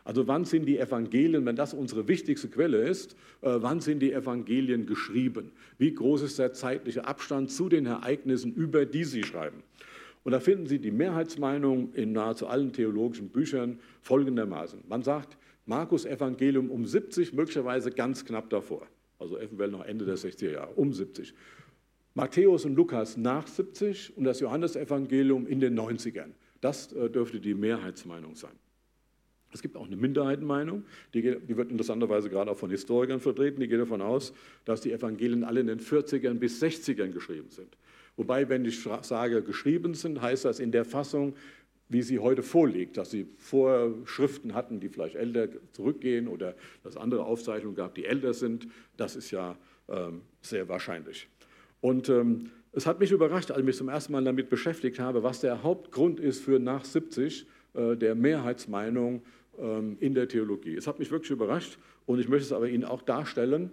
Also wann sind die Evangelien, wenn das unsere wichtigste Quelle ist, wann sind die Evangelien geschrieben? Wie groß ist der zeitliche Abstand zu den Ereignissen, über die sie schreiben? Und da finden Sie die Mehrheitsmeinung in nahezu allen theologischen Büchern folgendermaßen. Man sagt, Markus Evangelium um 70, möglicherweise ganz knapp davor. Also eventuell noch Ende der 60er Jahre, um 70. Matthäus und Lukas nach 70 und das Johannesevangelium in den 90ern. Das dürfte die Mehrheitsmeinung sein. Es gibt auch eine Minderheitenmeinung, die wird interessanterweise gerade auch von Historikern vertreten, die geht davon aus, dass die Evangelien alle in den 40ern bis 60ern geschrieben sind. Wobei, wenn ich sage, geschrieben sind, heißt das in der Fassung, wie sie heute vorliegt, dass sie Vorschriften hatten, die vielleicht älter zurückgehen oder dass es andere Aufzeichnungen gab, die älter sind. Das ist ja sehr wahrscheinlich. Und es hat mich überrascht, als ich mich zum ersten Mal damit beschäftigt habe, was der Hauptgrund ist für nach 70 der Mehrheitsmeinung in der Theologie. Es hat mich wirklich überrascht und ich möchte es aber Ihnen auch darstellen,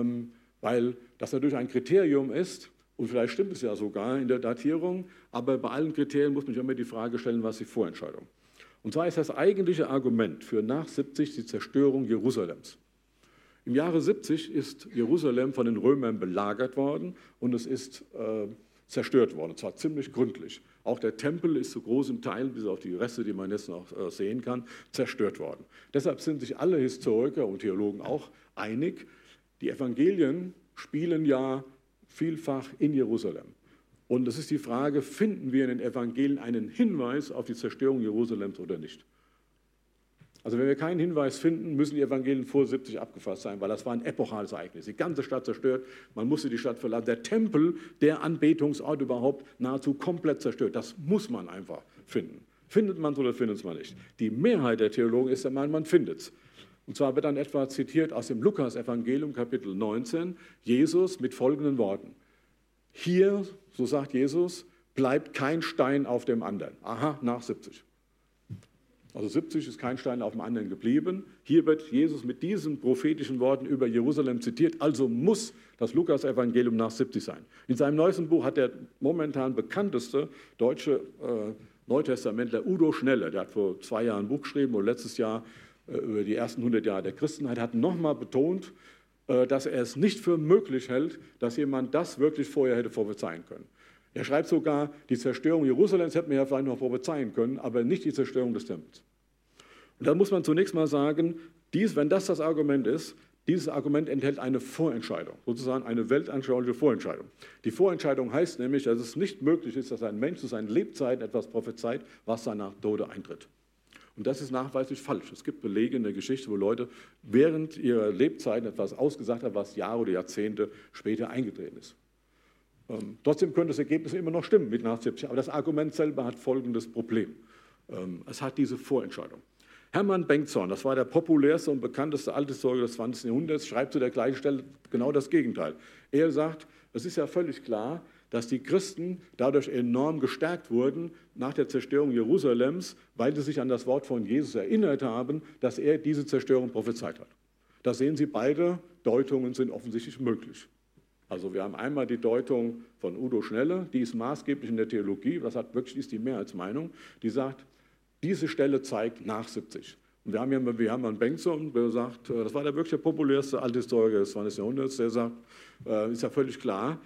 weil das natürlich ein Kriterium ist, und vielleicht stimmt es ja sogar in der Datierung, aber bei allen Kriterien muss man sich immer die Frage stellen, was ist die Vorentscheidung? Und zwar ist das eigentliche Argument für nach 70 die Zerstörung Jerusalems. Im Jahre 70 ist Jerusalem von den Römern belagert worden und es ist zerstört worden, und zwar ziemlich gründlich. Auch der Tempel ist zu großen Teilen, bis auf die Reste, die man jetzt noch sehen kann, zerstört worden. Deshalb sind sich alle Historiker und Theologen auch einig, die Evangelien spielen ja vielfach in Jerusalem. Und es ist die Frage, finden wir in den Evangelien einen Hinweis auf die Zerstörung Jerusalems oder nicht? Also wenn wir keinen Hinweis finden, müssen die Evangelien vor 70 abgefasst sein, weil das war ein epochales Ereignis. Die ganze Stadt zerstört, man musste die Stadt verlassen. Der Tempel, der Anbetungsort überhaupt, nahezu komplett zerstört. Das muss man einfach finden. Findet man es oder findet es man nicht? Die Mehrheit der Theologen ist der Meinung, man findet es. Und zwar wird dann etwa zitiert aus dem Lukas-Evangelium, Kapitel 19, Jesus mit folgenden Worten. Hier, so sagt Jesus, bleibt kein Stein auf dem anderen. Aha, nach 70. Also 70 ist kein Stein auf dem anderen geblieben. Hier wird Jesus mit diesen prophetischen Worten über Jerusalem zitiert. Also muss das Lukas-Evangelium nach 70 sein. In seinem neuesten Buch hat der momentan bekannteste deutsche Neutestamentler Udo Schneller, der hat vor 2 Jahren ein Buch geschrieben und letztes Jahr über die ersten 100 Jahre der Christenheit, hat nochmal betont, dass er es nicht für möglich hält, dass jemand das wirklich vorher hätte prophezeien können. Er schreibt sogar, die Zerstörung Jerusalems hätte man ja vielleicht noch prophezeien können, aber nicht die Zerstörung des Tempels. Und da muss man zunächst mal sagen, wenn das Argument ist, dieses Argument enthält eine Vorentscheidung, sozusagen eine weltanschauliche Vorentscheidung. Die Vorentscheidung heißt nämlich, dass es nicht möglich ist, dass ein Mensch zu seinen Lebzeiten etwas prophezeit, was danach Tode eintritt. Und das ist nachweislich falsch. Es gibt Belege in der Geschichte, wo Leute während ihrer Lebzeiten etwas ausgesagt haben, was Jahre oder Jahrzehnte später eingetreten ist. Trotzdem könnte das Ergebnis immer noch stimmen mit nach 70. Aber das Argument selber hat folgendes Problem. Es hat diese Vorentscheidung. Hermann Bengtson, das war der populärste und bekannteste Althistoriker des 20. Jahrhunderts, schreibt zu der gleichen Stelle genau das Gegenteil. Er sagt, es ist ja völlig klar, dass die Christen dadurch enorm gestärkt wurden nach der Zerstörung Jerusalems, weil sie sich an das Wort von Jesus erinnert haben, dass er diese Zerstörung prophezeit hat. Da sehen Sie, beide Deutungen sind offensichtlich möglich. Also wir haben einmal die Deutung von Udo Schneller, die ist maßgeblich in der Theologie, das ist die Mehrheitsmeinung, die sagt, diese Stelle zeigt nach 70. Und wir haben Hermann Bengtson, der sagt, das war der wirklich der populärste Althistoriker des 20. Jahrhunderts, der sagt, ist ja völlig klar,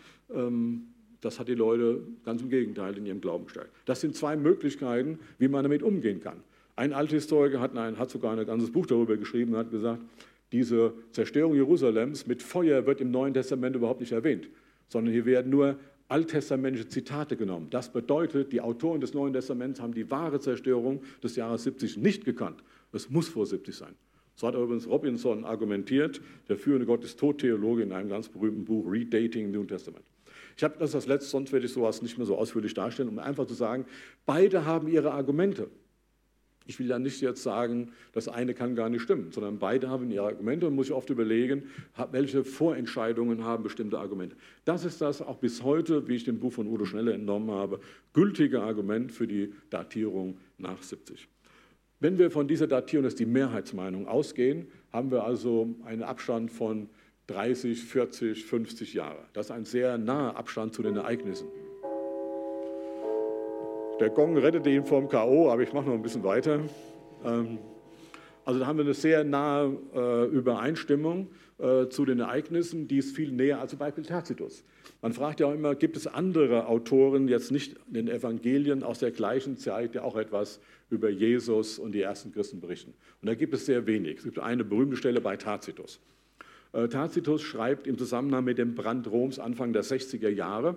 das hat die Leute ganz im Gegenteil in ihrem Glauben gestärkt. Das sind 2 Möglichkeiten, wie man damit umgehen kann. Ein Althistoriker hat sogar ein ganzes Buch darüber geschrieben und hat gesagt, diese Zerstörung Jerusalems mit Feuer wird im Neuen Testament überhaupt nicht erwähnt, sondern hier werden nur alttestamentische Zitate genommen. Das bedeutet, die Autoren des Neuen Testaments haben die wahre Zerstörung des Jahres 70 nicht gekannt. Es muss vor 70 sein. So hat übrigens Robinson argumentiert, der führende Gottes-Tod-Theologe in einem ganz berühmten Buch Redating New Testament. Das ist das Letzte, sonst werde ich sowas nicht mehr so ausführlich darstellen, um einfach zu sagen, beide haben ihre Argumente. Ich will ja nicht jetzt sagen, das eine kann gar nicht stimmen, sondern beide haben ihre Argumente und muss ich oft überlegen, welche Vorentscheidungen haben bestimmte Argumente. Das ist das auch bis heute, wie ich dem Buch von Udo Schneller entnommen habe, gültige Argument für die Datierung nach 70. Wenn wir von dieser Datierung, das ist die Mehrheitsmeinung, ausgehen, haben wir also einen Abstand von 30, 40, 50 Jahre. Das ist ein sehr naher Abstand zu den Ereignissen. Der Gong rettete ihn vom K.O., aber ich mache noch ein bisschen weiter. Also da haben wir eine sehr nahe Übereinstimmung zu den Ereignissen, die ist viel näher als zum Beispiel Tacitus. Man fragt ja auch immer, gibt es andere Autoren, jetzt nicht in den Evangelien aus der gleichen Zeit, die auch etwas über Jesus und die ersten Christen berichten. Und da gibt es sehr wenig. Es gibt eine berühmte Stelle bei Tacitus. Tacitus schreibt im Zusammenhang mit dem Brand Roms Anfang der 60er Jahre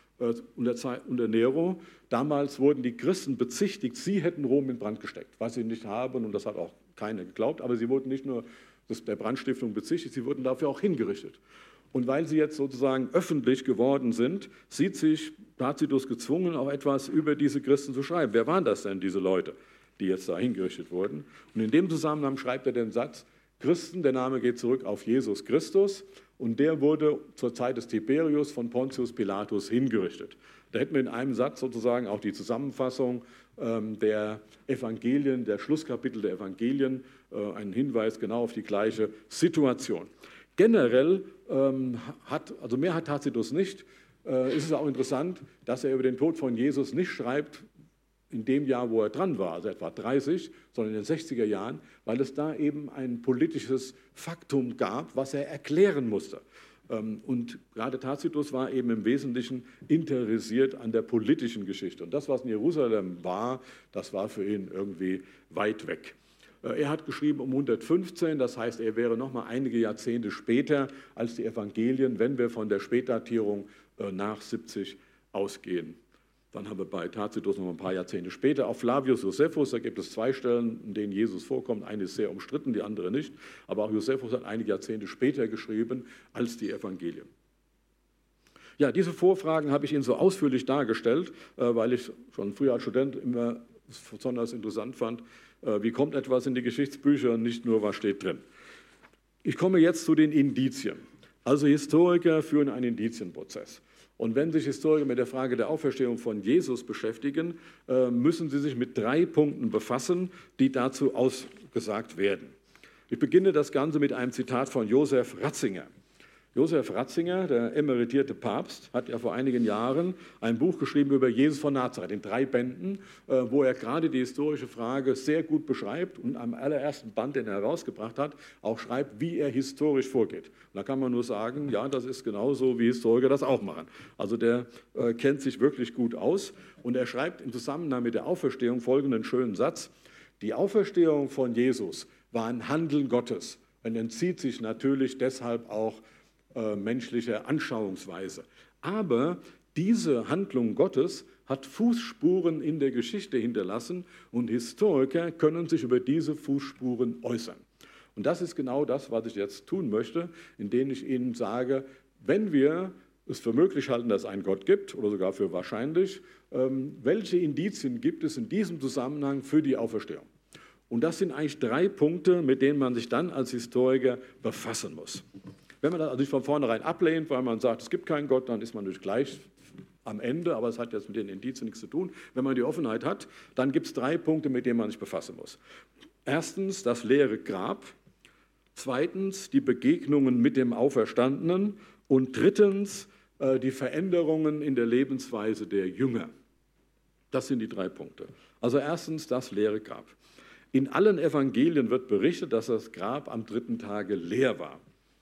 unter Nero, damals wurden die Christen bezichtigt, sie hätten Rom in Brand gesteckt, was sie nicht haben, und das hat auch keiner geglaubt, aber sie wurden nicht nur der Brandstiftung bezichtigt, sie wurden dafür auch hingerichtet. Und weil sie jetzt sozusagen öffentlich geworden sind, sieht sich Tacitus gezwungen, auch etwas über diese Christen zu schreiben. Wer waren das denn, diese Leute, die jetzt da hingerichtet wurden? Und in dem Zusammenhang schreibt er den Satz, Christen, der Name geht zurück auf Jesus Christus, und der wurde zur Zeit des Tiberius von Pontius Pilatus hingerichtet. Da hätten wir in einem Satz sozusagen auch die Zusammenfassung der Evangelien, der Schlusskapitel der Evangelien, einen Hinweis genau auf die gleiche Situation. Generell also mehr hat Tacitus nicht, ist es auch interessant, dass er über den Tod von Jesus nicht schreibt, in dem Jahr, wo er dran war, also etwa 30, sondern in den 60er Jahren, weil es da eben ein politisches Faktum gab, was er erklären musste. Und gerade Tacitus war eben im Wesentlichen interessiert an der politischen Geschichte. Und das, was in Jerusalem war, das war für ihn irgendwie weit weg. Er hat geschrieben um 115, das heißt, er wäre noch mal einige Jahrzehnte später als die Evangelien, wenn wir von der Spätdatierung nach 70 ausgehen. Dann haben wir bei Tacitus noch ein paar Jahrzehnte später auch Flavius Josephus, da gibt es 2 Stellen, in denen Jesus vorkommt. Eine ist sehr umstritten, die andere nicht. Aber auch Josephus hat einige Jahrzehnte später geschrieben als die Evangelien. Ja, diese Vorfragen habe ich Ihnen so ausführlich dargestellt, weil ich schon früher als Student immer besonders interessant fand, wie kommt etwas in die Geschichtsbücher und nicht nur, was steht drin. Ich komme jetzt zu den Indizien. Also Historiker führen einen Indizienprozess. Und wenn sich Historiker mit der Frage der Auferstehung von Jesus beschäftigen, müssen sie sich mit 3 Punkten befassen, die dazu ausgesagt werden. Ich beginne das Ganze mit einem Zitat von Josef Ratzinger. Josef Ratzinger, der emeritierte Papst, hat ja vor einigen Jahren ein Buch geschrieben über Jesus von Nazareth in 3 Bänden, wo er gerade die historische Frage sehr gut beschreibt und am allerersten Band, den er herausgebracht hat, auch schreibt, wie er historisch vorgeht. Und da kann man nur sagen, ja, das ist genauso, wie Historiker das auch machen. Also der kennt sich wirklich gut aus und er schreibt im Zusammenhang mit der Auferstehung folgenden schönen Satz: Die Auferstehung von Jesus war ein Handeln Gottes und entzieht sich natürlich deshalb auch menschliche Anschauungsweise. Aber diese Handlung Gottes hat Fußspuren in der Geschichte hinterlassen und Historiker können sich über diese Fußspuren äußern. Und das ist genau das, was ich jetzt tun möchte, indem ich Ihnen sage, wenn wir es für möglich halten, dass es einen Gott gibt oder sogar für wahrscheinlich, welche Indizien gibt es in diesem Zusammenhang für die Auferstehung? Und das sind eigentlich 3 Punkte, mit denen man sich dann als Historiker befassen muss. Wenn man das also nicht von vornherein ablehnt, weil man sagt, es gibt keinen Gott, dann ist man natürlich gleich am Ende, aber es hat jetzt mit den Indizien nichts zu tun. Wenn man die Offenheit hat, dann gibt es 3 Punkte, mit denen man sich befassen muss. Erstens das leere Grab, zweitens die Begegnungen mit dem Auferstandenen und drittens die Veränderungen in der Lebensweise der Jünger. Das sind die 3 Punkte. Also erstens das leere Grab. In allen Evangelien wird berichtet, dass das Grab am 3. Tage leer war.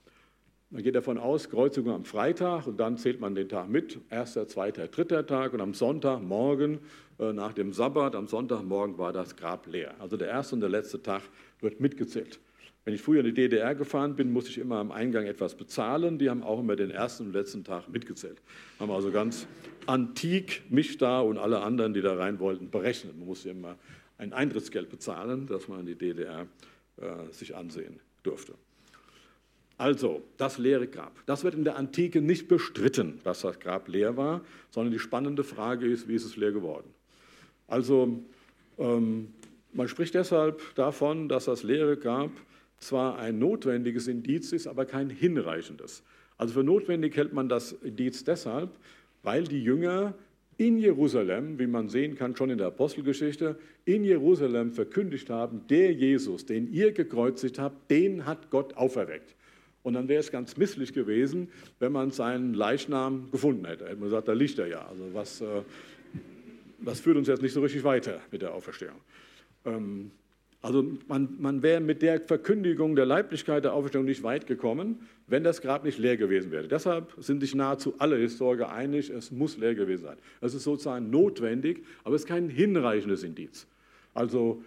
Man geht davon aus, Kreuzigung am Freitag und dann zählt man den Tag mit, 1., 2., 3. Tag und am Sonntagmorgen nach dem Sabbat, am Sonntagmorgen war das Grab leer. Also der erste und der letzte Tag wird mitgezählt. Wenn ich früher in die DDR gefahren bin, musste ich immer am Eingang etwas bezahlen. Die haben auch immer den ersten und letzten Tag mitgezählt. Haben also ganz antik mich da und alle anderen, die da rein wollten, berechnet. Man musste immer ein Eintrittsgeld bezahlen, dass man in die DDR sich ansehen durfte. Also, das leere Grab. Das wird in der Antike nicht bestritten, dass das Grab leer war, sondern die spannende Frage ist, wie ist es leer geworden? Also, man spricht deshalb davon, dass das leere Grab zwar ein notwendiges Indiz ist, aber kein hinreichendes. Also für notwendig hält man das Indiz deshalb, weil die Jünger in Jerusalem, wie man sehen kann, schon in der Apostelgeschichte, in Jerusalem verkündigt haben, der Jesus, den ihr gekreuzigt habt, den hat Gott auferweckt. Und dann wäre es ganz misslich gewesen, wenn man seinen Leichnam gefunden hätte. Hätte man gesagt, da liegt er ja. Also was führt uns jetzt nicht so richtig weiter mit der Auferstehung? Also man wäre mit der Verkündigung der Leiblichkeit der Auferstehung nicht weit gekommen, wenn das Grab nicht leer gewesen wäre. Deshalb sind sich nahezu alle Historiker einig, es muss leer gewesen sein. Es ist sozusagen notwendig, aber es ist kein hinreichendes Indiz. Also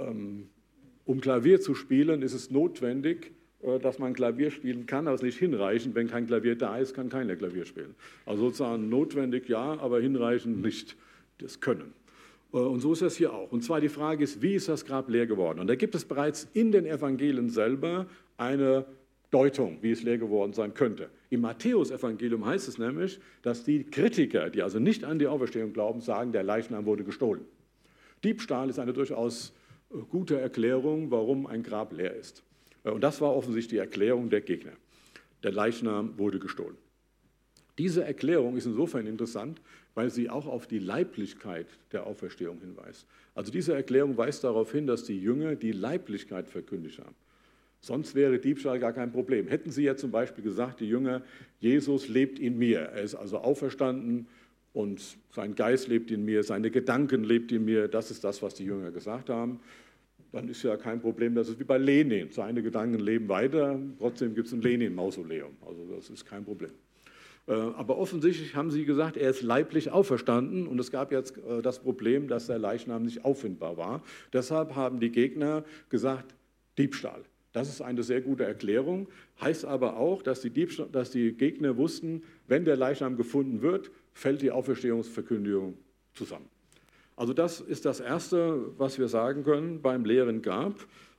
um Klavier zu spielen, ist es notwendig, dass man Klavier spielen kann, aber es ist nicht hinreichend. Wenn kein Klavier da ist, kann keiner Klavier spielen. Also sozusagen notwendig ja, aber hinreichend nicht das Können. Und so ist das hier auch. Und zwar die Frage ist, wie ist das Grab leer geworden? Und da gibt es bereits in den Evangelien selber eine Deutung, wie es leer geworden sein könnte. Im Matthäus-Evangelium heißt es nämlich, dass die Kritiker, die also nicht an die Auferstehung glauben, sagen, der Leichnam wurde gestohlen. Diebstahl ist eine durchaus gute Erklärung, warum ein Grab leer ist. Und das war offensichtlich die Erklärung der Gegner. Der Leichnam wurde gestohlen. Diese Erklärung ist insofern interessant, weil sie auch auf die Leiblichkeit der Auferstehung hinweist. Also diese Erklärung weist darauf hin, dass die Jünger die Leiblichkeit verkündigt haben. Sonst wäre Diebstahl gar kein Problem. Hätten sie ja zum Beispiel gesagt, die Jünger, Jesus lebt in mir. Er ist also auferstanden und sein Geist lebt in mir, seine Gedanken lebt in mir. Das ist das, was die Jünger gesagt haben. Dann ist ja kein Problem, das ist wie bei Lenin. Seine Gedanken leben weiter, trotzdem gibt es ein Lenin-Mausoleum. Also das ist kein Problem. Aber offensichtlich haben sie gesagt, er ist leiblich auferstanden und es gab jetzt das Problem, dass der Leichnam nicht auffindbar war. Deshalb haben die Gegner gesagt, Diebstahl. Das ist eine sehr gute Erklärung, heißt aber auch, dass die Gegner wussten, wenn der Leichnam gefunden wird, fällt die Auferstehungsverkündigung zusammen. Also das ist das Erste, was wir sagen können beim leeren Grab.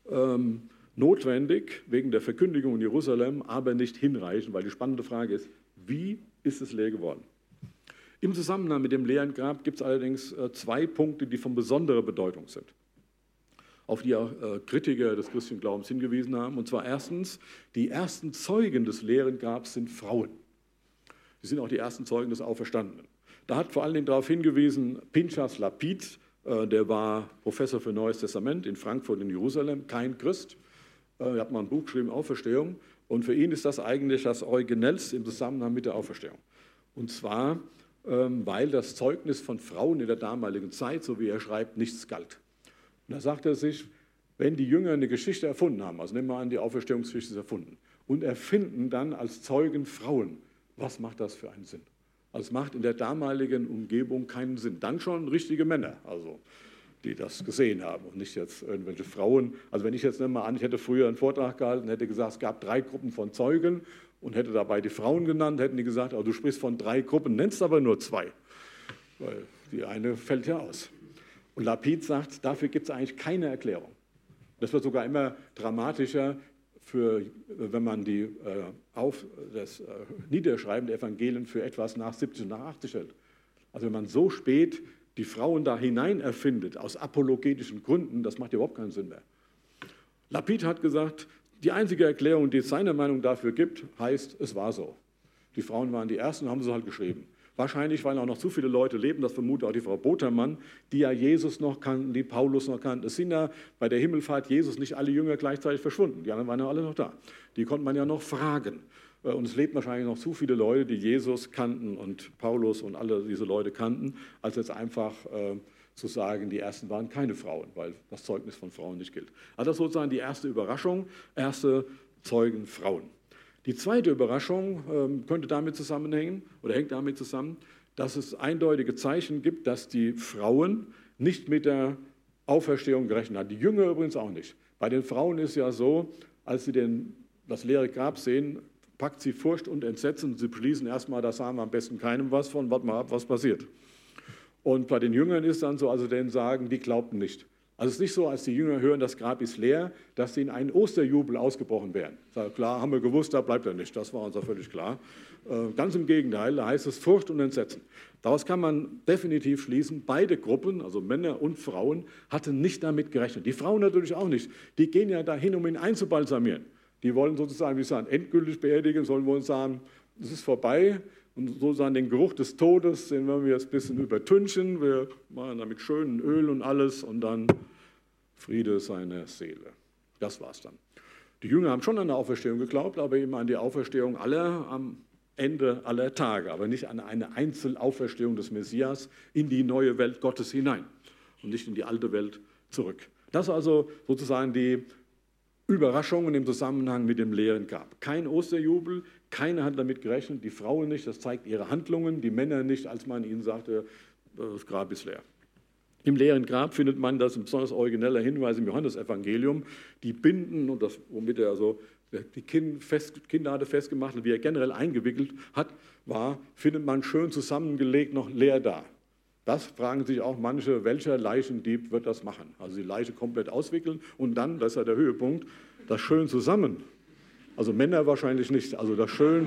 Notwendig wegen der Verkündigung in Jerusalem, aber nicht hinreichend, weil die spannende Frage ist, wie ist es leer geworden? Im Zusammenhang mit dem leeren Grab gibt es allerdings zwei Punkte, die von besonderer Bedeutung sind, auf die auch Kritiker des christlichen Glaubens hingewiesen haben. Und zwar erstens, die ersten Zeugen des leeren Grabs sind Frauen. Sie sind auch die ersten Zeugen des Auferstandenen. Da hat vor allen Dingen darauf hingewiesen Pinchas Lapid, der war Professor für Neues Testament in Frankfurt in Jerusalem, kein Christ. Er hat mal ein Buch geschrieben, Auferstehung. Und für ihn ist das eigentlich das Originellste im Zusammenhang mit der Auferstehung. Und zwar, weil das Zeugnis von Frauen in der damaligen Zeit, so wie er schreibt, nichts galt. Und da sagt er sich, wenn die Jünger eine Geschichte erfunden haben, also nehmen wir an, die Auferstehungsgeschichte ist erfunden, und erfinden dann als Zeugen Frauen, was macht das für einen Sinn? Also es macht in der damaligen Umgebung keinen Sinn. Dann schon richtige Männer, also die das gesehen haben und nicht jetzt irgendwelche Frauen. Also wenn ich jetzt mal an, ich hätte früher einen Vortrag gehalten, hätte gesagt, es gab 3 Gruppen von Zeugen und hätte dabei die Frauen genannt, hätten die gesagt, oh, du sprichst von 3 Gruppen, nennst aber nur 2, weil die eine fällt ja aus. Und Lapid sagt, dafür gibt es eigentlich keine Erklärung. Das wird sogar immer dramatischer, wenn man das Niederschreiben der Evangelien für etwas nach 70 und nach 80 hält. Also wenn man so spät die Frauen da hinein erfindet, aus apologetischen Gründen, das macht überhaupt keinen Sinn mehr. Lapid hat gesagt, die einzige Erklärung, die es seiner Meinung dafür gibt, heißt, es war so. Die Frauen waren die Ersten, haben sie halt geschrieben. Wahrscheinlich, weil auch noch zu viele Leute leben, das vermutet auch die Frau Botermann, die ja Jesus noch kannten, die Paulus noch kannten. Es sind ja bei der Himmelfahrt Jesus nicht alle Jünger gleichzeitig verschwunden. Die anderen waren ja alle noch da. Die konnte man ja noch fragen. Und es lebten wahrscheinlich noch zu viele Leute, die Jesus kannten und Paulus und alle diese Leute kannten, als jetzt einfach zu sagen, die Ersten waren keine Frauen, weil das Zeugnis von Frauen nicht gilt. Also das ist sozusagen die erste Überraschung, erste Zeugen Frauen. Die zweite Überraschung könnte damit zusammenhängen oder hängt damit zusammen, dass es eindeutige Zeichen gibt, dass die Frauen nicht mit der Auferstehung gerechnet haben. Die Jünger übrigens auch nicht. Bei den Frauen ist ja so, als sie das leere Grab sehen, packt sie Furcht und Entsetzen. Sie beschließen erstmal, da sagen wir am besten keinem was von, warten mal ab, was passiert. Und bei den Jüngern ist dann so, also denen sagen, die glaubten nicht. Also es ist nicht so, als die Jünger hören, das Grab ist leer, dass sie in einen Osterjubel ausgebrochen wären. Klar, haben wir gewusst, da bleibt er nicht, das war uns ja völlig klar. Ganz im Gegenteil, da heißt es Furcht und Entsetzen. Daraus kann man definitiv schließen, beide Gruppen, also Männer und Frauen, hatten nicht damit gerechnet. Die Frauen natürlich auch nicht. Die gehen ja dahin, um ihn einzubalsamieren. Die wollen sozusagen, wie sagen, endgültig beerdigen, sollen wir uns sagen, es ist vorbei. Und sozusagen den Geruch des Todes, den wollen wir jetzt ein bisschen übertünchen. Wir machen damit schönen Öl und alles und dann Friede seiner Seele. Das war's dann. Die Jünger haben schon an die Auferstehung geglaubt, aber eben an die Auferstehung aller am Ende aller Tage, aber nicht an eine Einzelauferstehung des Messias in die neue Welt Gottes hinein und nicht in die alte Welt zurück. Das also sozusagen die Überraschungen im Zusammenhang mit dem leeren Grab. Kein Osterjubel, keiner hat damit gerechnet, die Frauen nicht, das zeigt ihre Handlungen, die Männer nicht, als man ihnen sagte, das Grab ist leer. Im leeren Grab findet man, das ein besonders origineller Hinweis im Johannesevangelium, die Binden und das, womit er also die Kinnlade festgemacht hat, wie er generell eingewickelt hat, findet man schön zusammengelegt noch leer da. Das fragen sich auch manche, welcher Leichendieb wird das machen? Also die Leiche komplett auswickeln und dann, das ist ja der Höhepunkt, das schön zusammen. Also Männer wahrscheinlich nicht, also das schön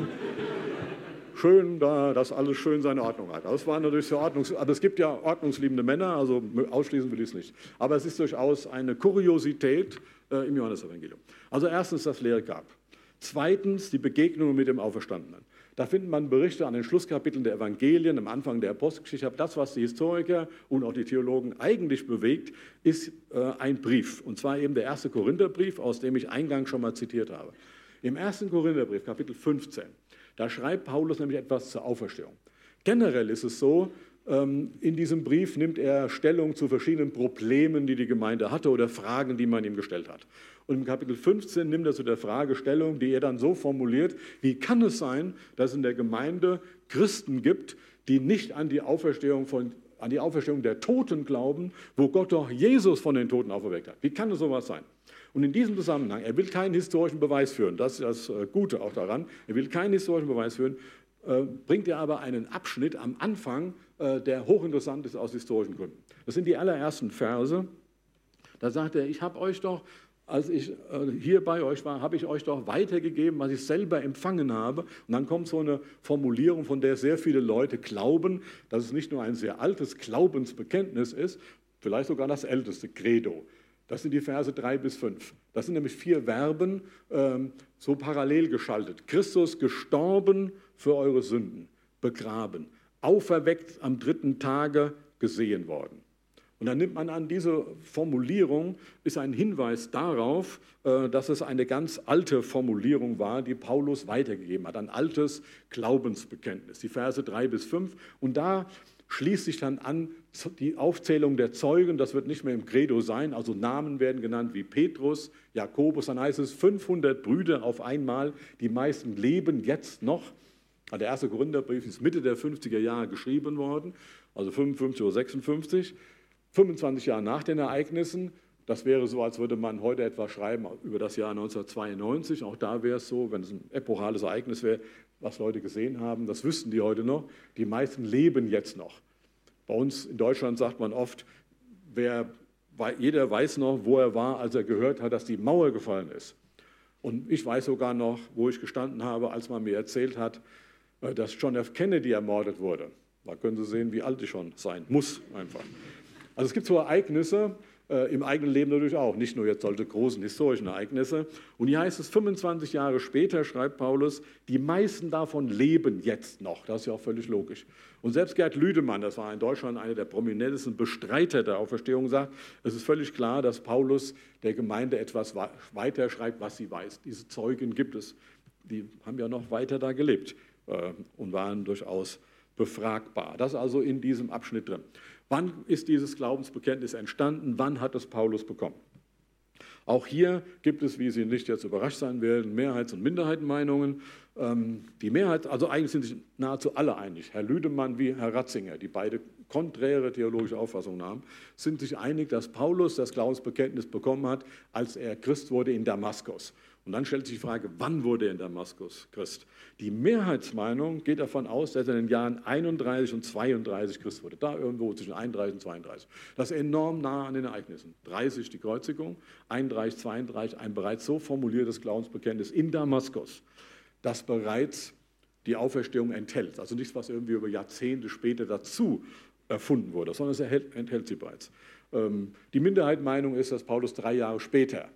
da, dass alles schön seine Ordnung hat. Das war natürlich sehr aber es gibt ja ordnungsliebende Männer, also ausschließen will ich es nicht. Aber es ist durchaus eine Kuriosität im Johannesevangelium. Also erstens das leere Grab. Zweitens die Begegnung mit dem Auferstandenen. Da findet man Berichte an den Schlusskapiteln der Evangelien, am Anfang der Apostelgeschichte. Das, was die Historiker und auch die Theologen eigentlich bewegt, ist ein Brief. Und zwar eben der 1. Korintherbrief, aus dem ich eingangs schon mal zitiert habe. Im 1. Korintherbrief, Kapitel 15, da schreibt Paulus nämlich etwas zur Auferstehung. Generell ist es so, in diesem Brief nimmt er Stellung zu verschiedenen Problemen, die die Gemeinde hatte oder Fragen, die man ihm gestellt hat. Und im Kapitel 15 nimmt er zu der Frage Stellung, die er dann so formuliert, wie kann es sein, dass es in der Gemeinde Christen gibt, die nicht an die Auferstehung der Toten glauben, wo Gott doch Jesus von den Toten auferweckt hat. Wie kann es sowas sein? Und in diesem Zusammenhang, er will keinen historischen Beweis führen, das ist das Gute auch daran, er will keinen historischen Beweis führen, bringt er aber einen Abschnitt am Anfang, der hochinteressant ist aus historischen Gründen. Das sind die allerersten Verse. Da sagt er, ich habe euch doch, als ich hier bei euch war, habe ich euch doch weitergegeben, was ich selber empfangen habe. Und dann kommt so eine Formulierung, von der sehr viele Leute glauben, dass es nicht nur ein sehr altes Glaubensbekenntnis ist, vielleicht sogar das älteste Credo. Das sind die Verse 3 bis 5. Das sind nämlich 4 Verben, so parallel geschaltet. Christus gestorben für eure Sünden, begraben, auferweckt am 3. Tage, gesehen worden. Und dann nimmt man an, diese Formulierung ist ein Hinweis darauf, dass es eine ganz alte Formulierung war, die Paulus weitergegeben hat, ein altes Glaubensbekenntnis, die Verse 3 bis 5. Und da schließt sich dann an die Aufzählung der Zeugen, das wird nicht mehr im Credo sein, also Namen werden genannt wie Petrus, Jakobus, dann heißt es 500 Brüder auf einmal, die meisten leben jetzt noch. Der 1. Korintherbrief ist Mitte der 50er Jahre geschrieben worden, also 55 oder 56, 25 Jahre nach den Ereignissen. Das wäre so, als würde man heute etwas schreiben über das Jahr 1992. Auch da wäre es so, wenn es ein epochales Ereignis wäre, was Leute gesehen haben, das wüssten die heute noch. Die meisten leben jetzt noch. Bei uns in Deutschland sagt man oft, jeder weiß noch, wo er war, als er gehört hat, dass die Mauer gefallen ist. Und ich weiß sogar noch, wo ich gestanden habe, als man mir erzählt hat, dass John F. Kennedy ermordet wurde. Da können Sie sehen, wie alt ich schon sein muss einfach. Also es gibt so Ereignisse, im eigenen Leben natürlich auch, nicht nur jetzt solche großen historischen Ereignisse. Und hier heißt es, 25 Jahre später, schreibt Paulus, die meisten davon leben jetzt noch. Das ist ja auch völlig logisch. Und selbst Gerd Lüdemann, das war in Deutschland einer der prominentesten Bestreiter der Auferstehung, sagt, es ist völlig klar, dass Paulus der Gemeinde etwas weiter schreibt, was sie weiß. Diese Zeugen gibt es, die haben ja noch weiter da gelebt und waren durchaus befragbar. Das ist also in diesem Abschnitt drin. Wann ist dieses Glaubensbekenntnis entstanden? Wann hat es Paulus bekommen? Auch hier gibt es, wie Sie nicht jetzt überrascht sein werden, Mehrheits- und Minderheitenmeinungen. Die Mehrheit, also eigentlich sind sich nahezu alle einig, Herr Lüdemann wie Herr Ratzinger, die beide konträre theologische Auffassungen haben, sind sich einig, dass Paulus das Glaubensbekenntnis bekommen hat, als er Christ wurde in Damaskus. Und dann stellt sich die Frage, wann wurde er in Damaskus Christ? Die Mehrheitsmeinung geht davon aus, dass er in den Jahren 31 und 32 Christ wurde. Da irgendwo zwischen 31 und 32. Das ist enorm nah an den Ereignissen. 30 die Kreuzigung, 31, 32 ein bereits so formuliertes Glaubensbekenntnis in Damaskus, das bereits die Auferstehung enthält. Also nichts, was irgendwie über Jahrzehnte später dazu erfunden wurde, sondern es enthält sie bereits. Die Minderheitenmeinung ist, dass Paulus 3 Jahre später,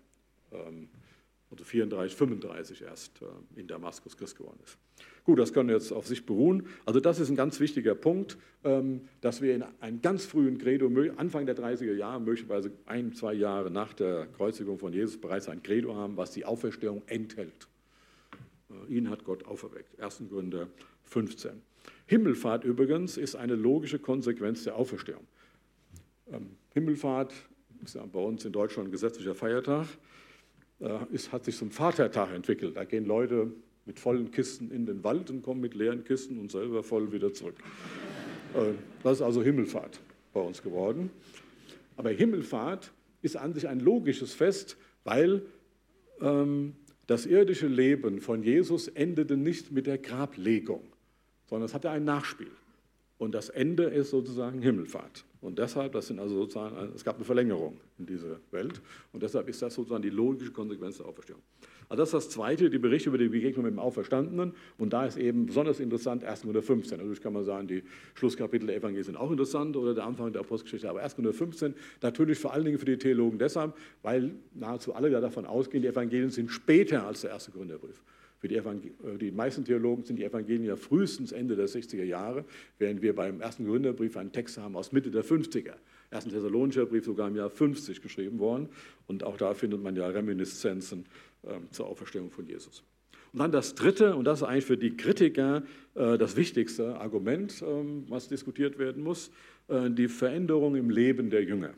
also 34, 35 erst in Damaskus Christ geworden ist. Gut, das kann jetzt auf sich beruhen. Also das ist ein ganz wichtiger Punkt, dass wir in einem ganz frühen Credo, Anfang der 30er Jahre, möglicherweise 1, 2 Jahre nach der Kreuzigung von Jesus, bereits ein Credo haben, was die Auferstehung enthält. Ihn hat Gott auferweckt. 1. Korinther 15. Himmelfahrt übrigens ist eine logische Konsequenz der Auferstehung. Himmelfahrt ist ja bei uns in Deutschland ein gesetzlicher Feiertag, hat sich zum Vatertag entwickelt. Da gehen Leute mit vollen Kisten in den Wald und kommen mit leeren Kisten und selber voll wieder zurück. Das ist also Himmelfahrt bei uns geworden. Aber Himmelfahrt ist an sich ein logisches Fest, weil das irdische Leben von Jesus endete nicht mit der Grablegung, sondern es hatte ein Nachspiel. Und das Ende ist sozusagen Himmelfahrt. Und deshalb, es gab eine Verlängerung in dieser Welt. Und deshalb ist das sozusagen die logische Konsequenz der Auferstehung. Also das ist das Zweite, die Berichte über die Begegnung mit dem Auferstandenen. Und da ist eben besonders interessant 1. Korinther 15. Natürlich kann man sagen, die Schlusskapitel der Evangelien sind auch interessant oder der Anfang der Apostelgeschichte. Aber 1. Korinther 15 natürlich vor allen Dingen für die Theologen deshalb, weil nahezu alle davon ausgehen, die Evangelien sind später als der 1. Korintherbrief. Für die meisten Theologen sind die Evangelien ja frühestens Ende der 60er Jahre, während wir beim 1. Korintherbrief einen Text haben aus Mitte der 50er. 1. Thessalonischer Brief sogar im Jahr 50 geschrieben worden. Und auch da findet man ja Reminiszenzen zur Auferstehung von Jesus. Und dann das Dritte, und das ist eigentlich für die Kritiker das wichtigste Argument, was diskutiert werden muss, die Veränderung im Leben der Jünger.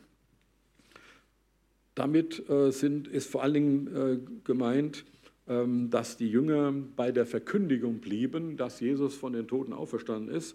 Damit ist vor allen Dingen gemeint, dass die Jünger bei der Verkündigung blieben, dass Jesus von den Toten auferstanden ist,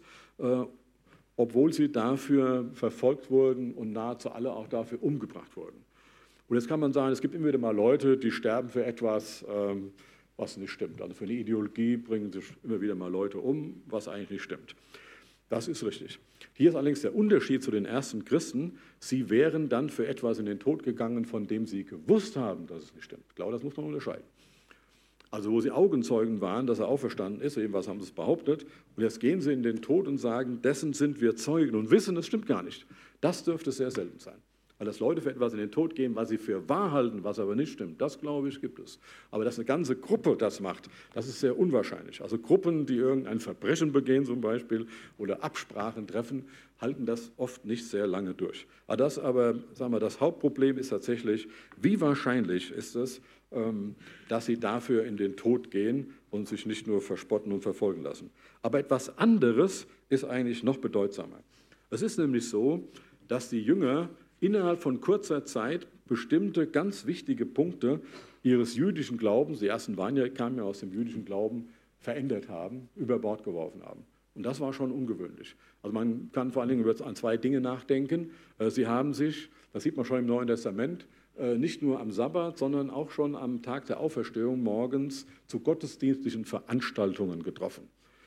obwohl sie dafür verfolgt wurden und nahezu alle auch dafür umgebracht wurden. Und jetzt kann man sagen, es gibt immer wieder mal Leute, die sterben für etwas, was nicht stimmt. Also für eine Ideologie bringen sich immer wieder mal Leute um, was eigentlich nicht stimmt. Das ist richtig. Hier ist allerdings der Unterschied zu den ersten Christen. Sie wären dann für etwas in den Tod gegangen, von dem sie gewusst haben, dass es nicht stimmt. Ich glaube, das muss man unterscheiden. Also wo sie Augenzeugen waren, dass er auferstanden ist, jedenfalls haben sie es behauptet, und jetzt gehen sie in den Tod und sagen, dessen sind wir Zeugen und wissen, es stimmt gar nicht. Das dürfte sehr selten sein. Weil dass Leute für etwas in den Tod gehen, was sie für wahr halten, was aber nicht stimmt, das glaube ich, gibt es. Aber dass eine ganze Gruppe das macht, das ist sehr unwahrscheinlich. Also Gruppen, die irgendein Verbrechen begehen zum Beispiel oder Absprachen treffen, halten das oft nicht sehr lange durch. Das Hauptproblem ist tatsächlich, wie wahrscheinlich ist es, dass sie dafür in den Tod gehen und sich nicht nur verspotten und verfolgen lassen. Aber etwas anderes ist eigentlich noch bedeutsamer. Es ist nämlich so, dass die Jünger innerhalb von kurzer Zeit bestimmte ganz wichtige Punkte ihres jüdischen Glaubens, die ersten kamen ja aus dem jüdischen Glauben, verändert haben, über Bord geworfen haben. Und das war schon ungewöhnlich. Also man kann vor allen Dingen an zwei Dinge nachdenken. Sie haben sich, das sieht man schon im Neuen Testament, nicht nur am Sabbat, sondern auch schon am Tag der Auferstehung morgens zu gottesdienstlichen Veranstaltungen getroffen.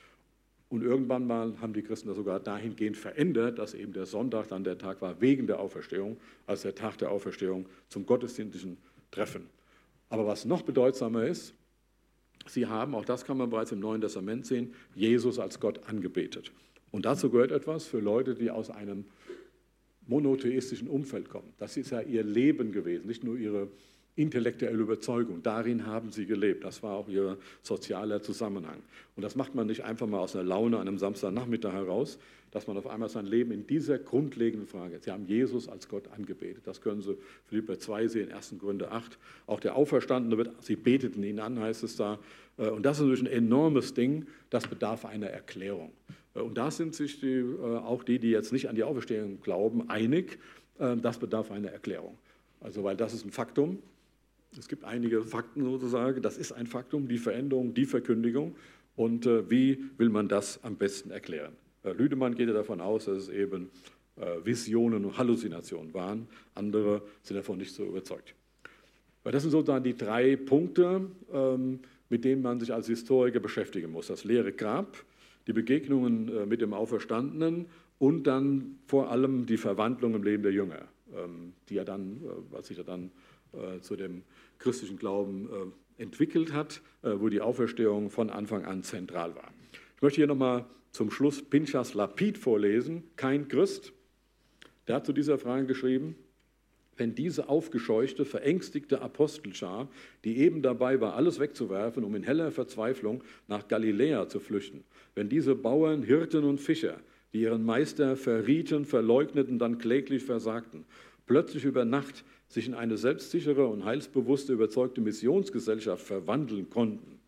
Und irgendwann mal haben die Christen das sogar dahingehend verändert, dass eben der Sonntag dann der Tag war wegen der Auferstehung, als der Tag der Auferstehung zum gottesdienstlichen Treffen. Aber was noch bedeutsamer ist, sie haben, auch das kann man bereits im Neuen Testament sehen, Jesus als Gott angebetet. Und dazu gehört etwas für Leute, die aus einem monotheistischen Umfeld kommen. Das ist ja ihr Leben gewesen, nicht nur ihre intellektuelle Überzeugung. Darin haben sie gelebt. Das war auch ihr sozialer Zusammenhang. Und das macht man nicht einfach mal aus einer Laune an einem Samstagnachmittag heraus, dass man auf einmal sein Leben in dieser grundlegenden Frage, sie haben Jesus als Gott angebetet. Das können Sie Philipper 2 sehen, 1. Korinther 8. Auch der Auferstandene, sie beteten ihn an, heißt es da. Und das ist natürlich ein enormes Ding, das bedarf einer Erklärung. Und da sind sich auch die jetzt nicht an die Auferstehung glauben, einig, das bedarf einer Erklärung. Also weil das ist ein Faktum. Es gibt einige Fakten sozusagen, das ist ein Faktum, die Veränderung, die Verkündigung. Und wie will man das am besten erklären? Lüdemann geht ja davon aus, dass es eben Visionen und Halluzinationen waren. Andere sind davon nicht so überzeugt. Weil das sind sozusagen die drei Punkte, mit denen man sich als Historiker beschäftigen muss. Das leere Grab, die Begegnungen mit dem Auferstandenen und dann vor allem die Verwandlung im Leben der Jünger, die ja dann, was sich ja dann zu dem christlichen Glauben entwickelt hat, wo die Auferstehung von Anfang an zentral war. Ich möchte hier nochmal zum Schluss Pinchas Lapid vorlesen, kein Christ. Der hat zu dieser Frage geschrieben: Wenn diese aufgescheuchte, verängstigte Apostelschar, die eben dabei war, alles wegzuwerfen, um in heller Verzweiflung nach Galiläa zu flüchten, wenn diese Bauern, Hirten und Fischer, die ihren Meister verrieten, verleugneten, dann kläglich versagten, plötzlich über Nacht sich in eine selbstsichere und heilsbewusste, überzeugte Missionsgesellschaft verwandeln konnten,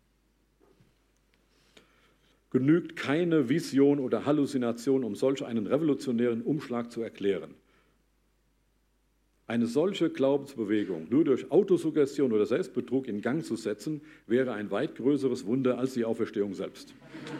genügt keine Vision oder Halluzination, um solch einen revolutionären Umschlag zu erklären. Eine solche Glaubensbewegung nur durch Autosuggestion oder Selbstbetrug in Gang zu setzen, wäre ein weit größeres Wunder als die Auferstehung selbst.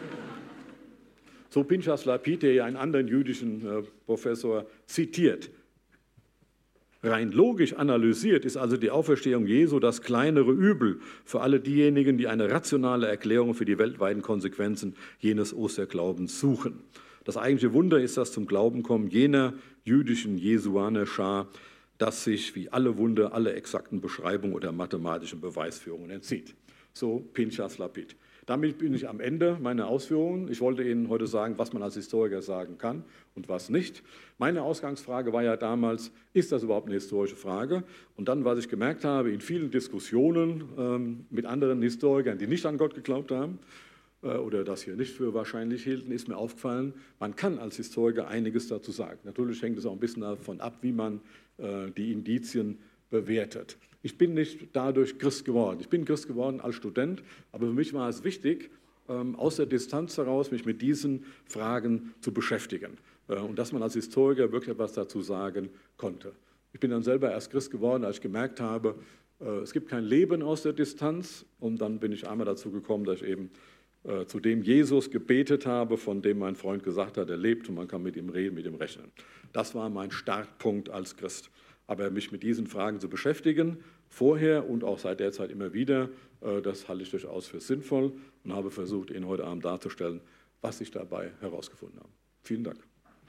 So Pinchas Lapid, der ja einen anderen jüdischen Professor zitiert. Rein logisch analysiert ist also die Auferstehung Jesu das kleinere Übel für alle diejenigen, die eine rationale Erklärung für die weltweiten Konsequenzen jenes Osterglaubens suchen. Das eigentliche Wunder ist das zum Glauben kommen jener jüdischen Jesuaner-Schar, das sich wie alle Wunder alle exakten Beschreibungen oder mathematischen Beweisführungen entzieht. So Pinchas Lapid. Damit bin ich am Ende meiner Ausführungen. Ich wollte Ihnen heute sagen, was man als Historiker sagen kann und was nicht. Meine Ausgangsfrage war ja damals, ist das überhaupt eine historische Frage? Und dann, was ich gemerkt habe, in vielen Diskussionen mit anderen Historikern, die nicht an Gott geglaubt haben oder das hier nicht für wahrscheinlich hielten, ist mir aufgefallen, man kann als Historiker einiges dazu sagen. Natürlich hängt es auch ein bisschen davon ab, wie man die Indizien bewertet. Ich bin nicht dadurch Christ geworden. Ich bin Christ geworden als Student, aber für mich war es wichtig, aus der Distanz heraus mich mit diesen Fragen zu beschäftigen und dass man als Historiker wirklich etwas dazu sagen konnte. Ich bin dann selber erst Christ geworden, als ich gemerkt habe, es gibt kein Leben aus der Distanz, und dann bin ich einmal dazu gekommen, dass ich eben zu dem Jesus gebetet habe, von dem mein Freund gesagt hat, er lebt und man kann mit ihm reden, mit ihm rechnen. Das war mein Startpunkt als Christ. Aber mich mit diesen Fragen zu beschäftigen, vorher und auch seit der Zeit immer wieder, das halte ich durchaus für sinnvoll und habe versucht, Ihnen heute Abend darzustellen, was ich dabei herausgefunden habe. Vielen Dank.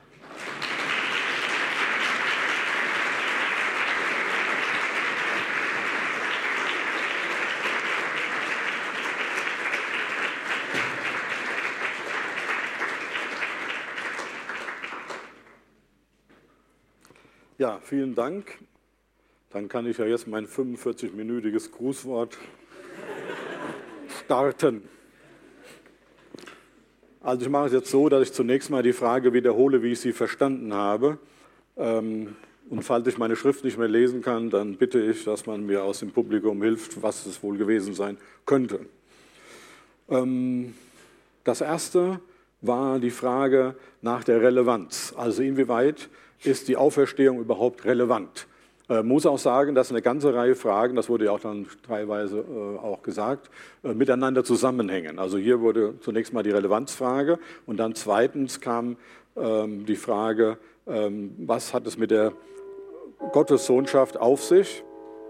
Ja, vielen Dank. Dann kann ich ja jetzt mein 45-minütiges Grußwort starten. Also ich mache es jetzt so, dass ich zunächst mal die Frage wiederhole, wie ich sie verstanden habe. Und falls ich meine Schrift nicht mehr lesen kann, dann bitte ich, dass man mir aus dem Publikum hilft, was es wohl gewesen sein könnte. Das erste war die Frage nach der Relevanz. Also inwieweit ist die Auferstehung überhaupt relevant? Muss auch sagen, dass eine ganze Reihe Fragen, das wurde ja auch dann teilweise auch gesagt, miteinander zusammenhängen. Also hier wurde zunächst mal die Relevanzfrage und dann zweitens kam die Frage, was hat es mit der Gottessohnschaft auf sich?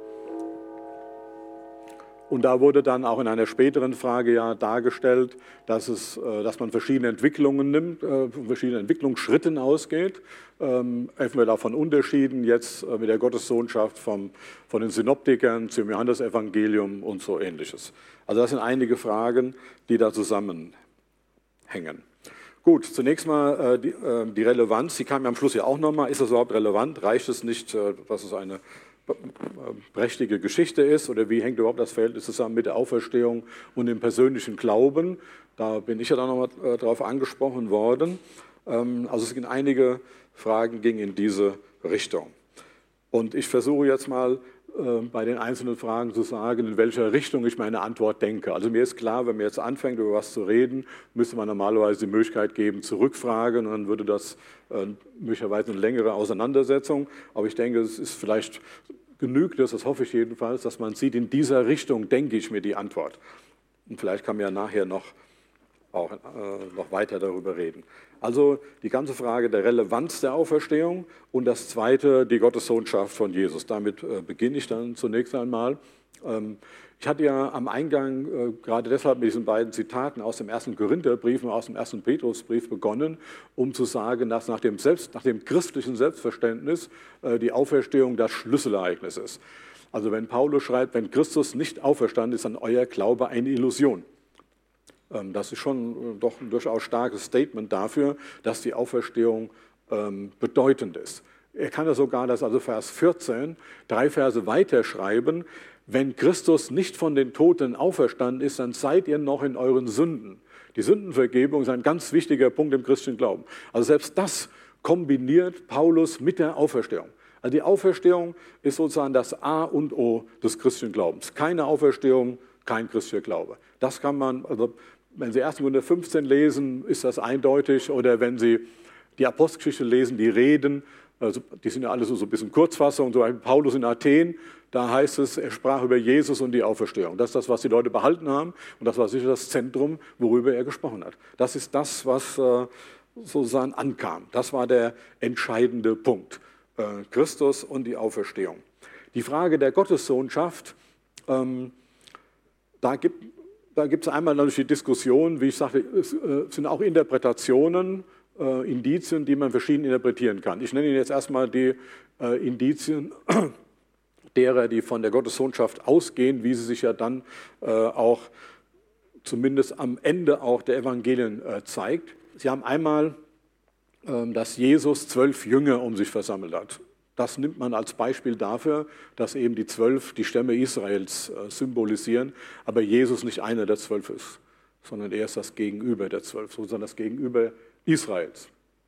Und da wurde dann auch in einer späteren Frage ja dargestellt, dass man verschiedene Entwicklungen nimmt, von verschiedenen Entwicklungsschritten ausgeht. Einfach davon Unterschieden jetzt mit der Gottessohnschaft von den Synoptikern zum Johannesevangelium und so Ähnliches. Also das sind einige Fragen, die da zusammenhängen. Gut, zunächst mal die Relevanz. Die kam ja am Schluss ja auch nochmal. Ist das überhaupt relevant? Reicht es nicht, dass es eine prächtige Geschichte ist, oder wie hängt überhaupt das Verhältnis zusammen mit der Auferstehung und dem persönlichen Glauben? Da bin ich ja dann nochmal drauf angesprochen worden. Also es gibt einige Fragen, gingen in diese Richtung. Und ich versuche jetzt mal bei den einzelnen Fragen zu sagen, in welcher Richtung ich meine Antwort denke. Also mir ist klar, wenn man jetzt anfängt, über was zu reden, müsste man normalerweise die Möglichkeit geben, zurückfragen, und dann würde das möglicherweise eine längere Auseinandersetzung. Aber ich denke, es ist vielleicht genügt es, das hoffe ich jedenfalls, dass man sieht, in dieser Richtung denke ich mir die Antwort. Und vielleicht kann man ja nachher noch weiter darüber reden. Also die ganze Frage der Relevanz der Auferstehung und das zweite, die Gottessohnschaft von Jesus. Damit beginne ich dann zunächst einmal. Ich hatte ja am Eingang gerade deshalb mit diesen beiden Zitaten aus dem 1. Korintherbrief und aus dem 1. Petrusbrief begonnen, um zu sagen, dass nach dem christlichen Selbstverständnis die Auferstehung das Schlüsselereignis ist. Also wenn Paulus schreibt, wenn Christus nicht auferstanden ist, dann euer Glaube eine Illusion. Das ist schon doch ein durchaus starkes Statement dafür, dass die Auferstehung bedeutend ist. Er kann ja sogar das, also Vers 14, 3 Verse weiter schreiben, wenn Christus nicht von den Toten auferstanden ist, dann seid ihr noch in euren Sünden. Die Sündenvergebung ist ein ganz wichtiger Punkt im christlichen Glauben. Also selbst das kombiniert Paulus mit der Auferstehung. Also die Auferstehung ist sozusagen das A und O des christlichen Glaubens. Keine Auferstehung, kein christlicher Glaube. Das kann man, also wenn Sie 1. Korinther 15 lesen, ist das eindeutig. Oder wenn Sie die Apostelgeschichte lesen, die Reden, Also die sind ja alle so ein bisschen Kurzfassung. Zum Beispiel Paulus in Athen, da heißt es, er sprach über Jesus und die Auferstehung. Das ist das, was die Leute behalten haben und das war sicher das Zentrum, worüber er gesprochen hat. Das ist das, was sozusagen ankam. Das war der entscheidende Punkt. Christus und die Auferstehung. Die Frage der Gottessohnschaft, da gibt es einmal natürlich die Diskussion, wie ich sagte, es sind auch Interpretationen, Indizien, die man verschieden interpretieren kann. Ich nenne Ihnen jetzt erstmal die Indizien derer, die von der Gottessohnschaft ausgehen, wie sie sich ja dann auch zumindest am Ende auch der Evangelien zeigt. Sie haben einmal, dass Jesus 12 Jünger um sich versammelt hat. Das nimmt man als Beispiel dafür, dass eben die 12 die Stämme Israels symbolisieren, aber Jesus nicht einer der 12 ist, sondern er ist das Gegenüber der 12, sozusagen das Gegenüber Israels.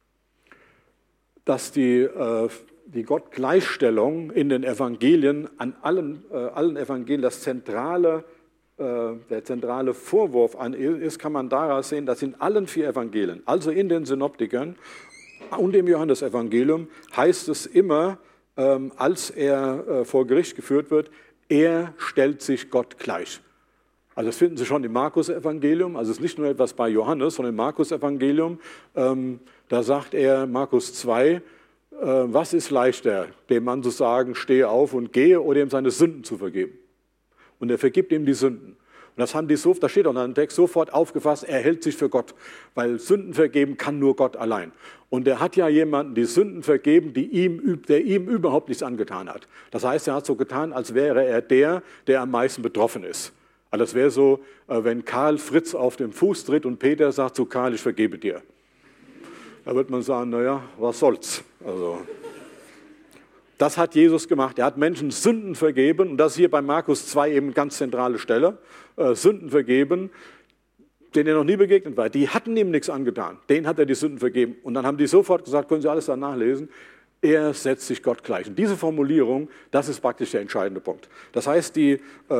Dass die Gottgleichstellung in den Evangelien, an allen Evangelien, der zentrale Vorwurf an ist, kann man daran sehen, dass in allen 4 Evangelien, also in den Synoptikern und im Johannesevangelium, heißt es immer, als er vor Gericht geführt wird, er stellt sich Gott gleich. Also das finden Sie schon im Markus-Evangelium, also es ist nicht nur etwas bei Johannes, sondern im Markus-Evangelium, da sagt er, Markus 2, was ist leichter, dem Mann zu sagen, stehe auf und gehe, oder ihm seine Sünden zu vergeben? Und er vergibt ihm die Sünden. Und das haben die so, da steht auch in einem Text, sofort aufgefasst, er hält sich für Gott, weil Sünden vergeben kann nur Gott allein. Und er hat ja jemanden die Sünden vergeben, der ihm überhaupt nichts angetan hat. Das heißt, er hat so getan, als wäre er der am meisten betroffen ist. Also das wäre so, wenn Karl Fritz auf den Fuß tritt und Peter sagt zu Karl, ich vergebe dir. Da wird man sagen, naja, was soll's. Also, das hat Jesus gemacht. Er hat Menschen Sünden vergeben. Und das ist hier bei Markus 2 eben eine ganz zentrale Stelle. Sünden vergeben, denen er noch nie begegnet war. Die hatten ihm nichts angetan. Denen hat er die Sünden vergeben. Und dann haben die sofort gesagt, können Sie alles da nachlesen, er setzt sich Gott gleich. Und diese Formulierung, das ist praktisch der entscheidende Punkt. Das heißt, die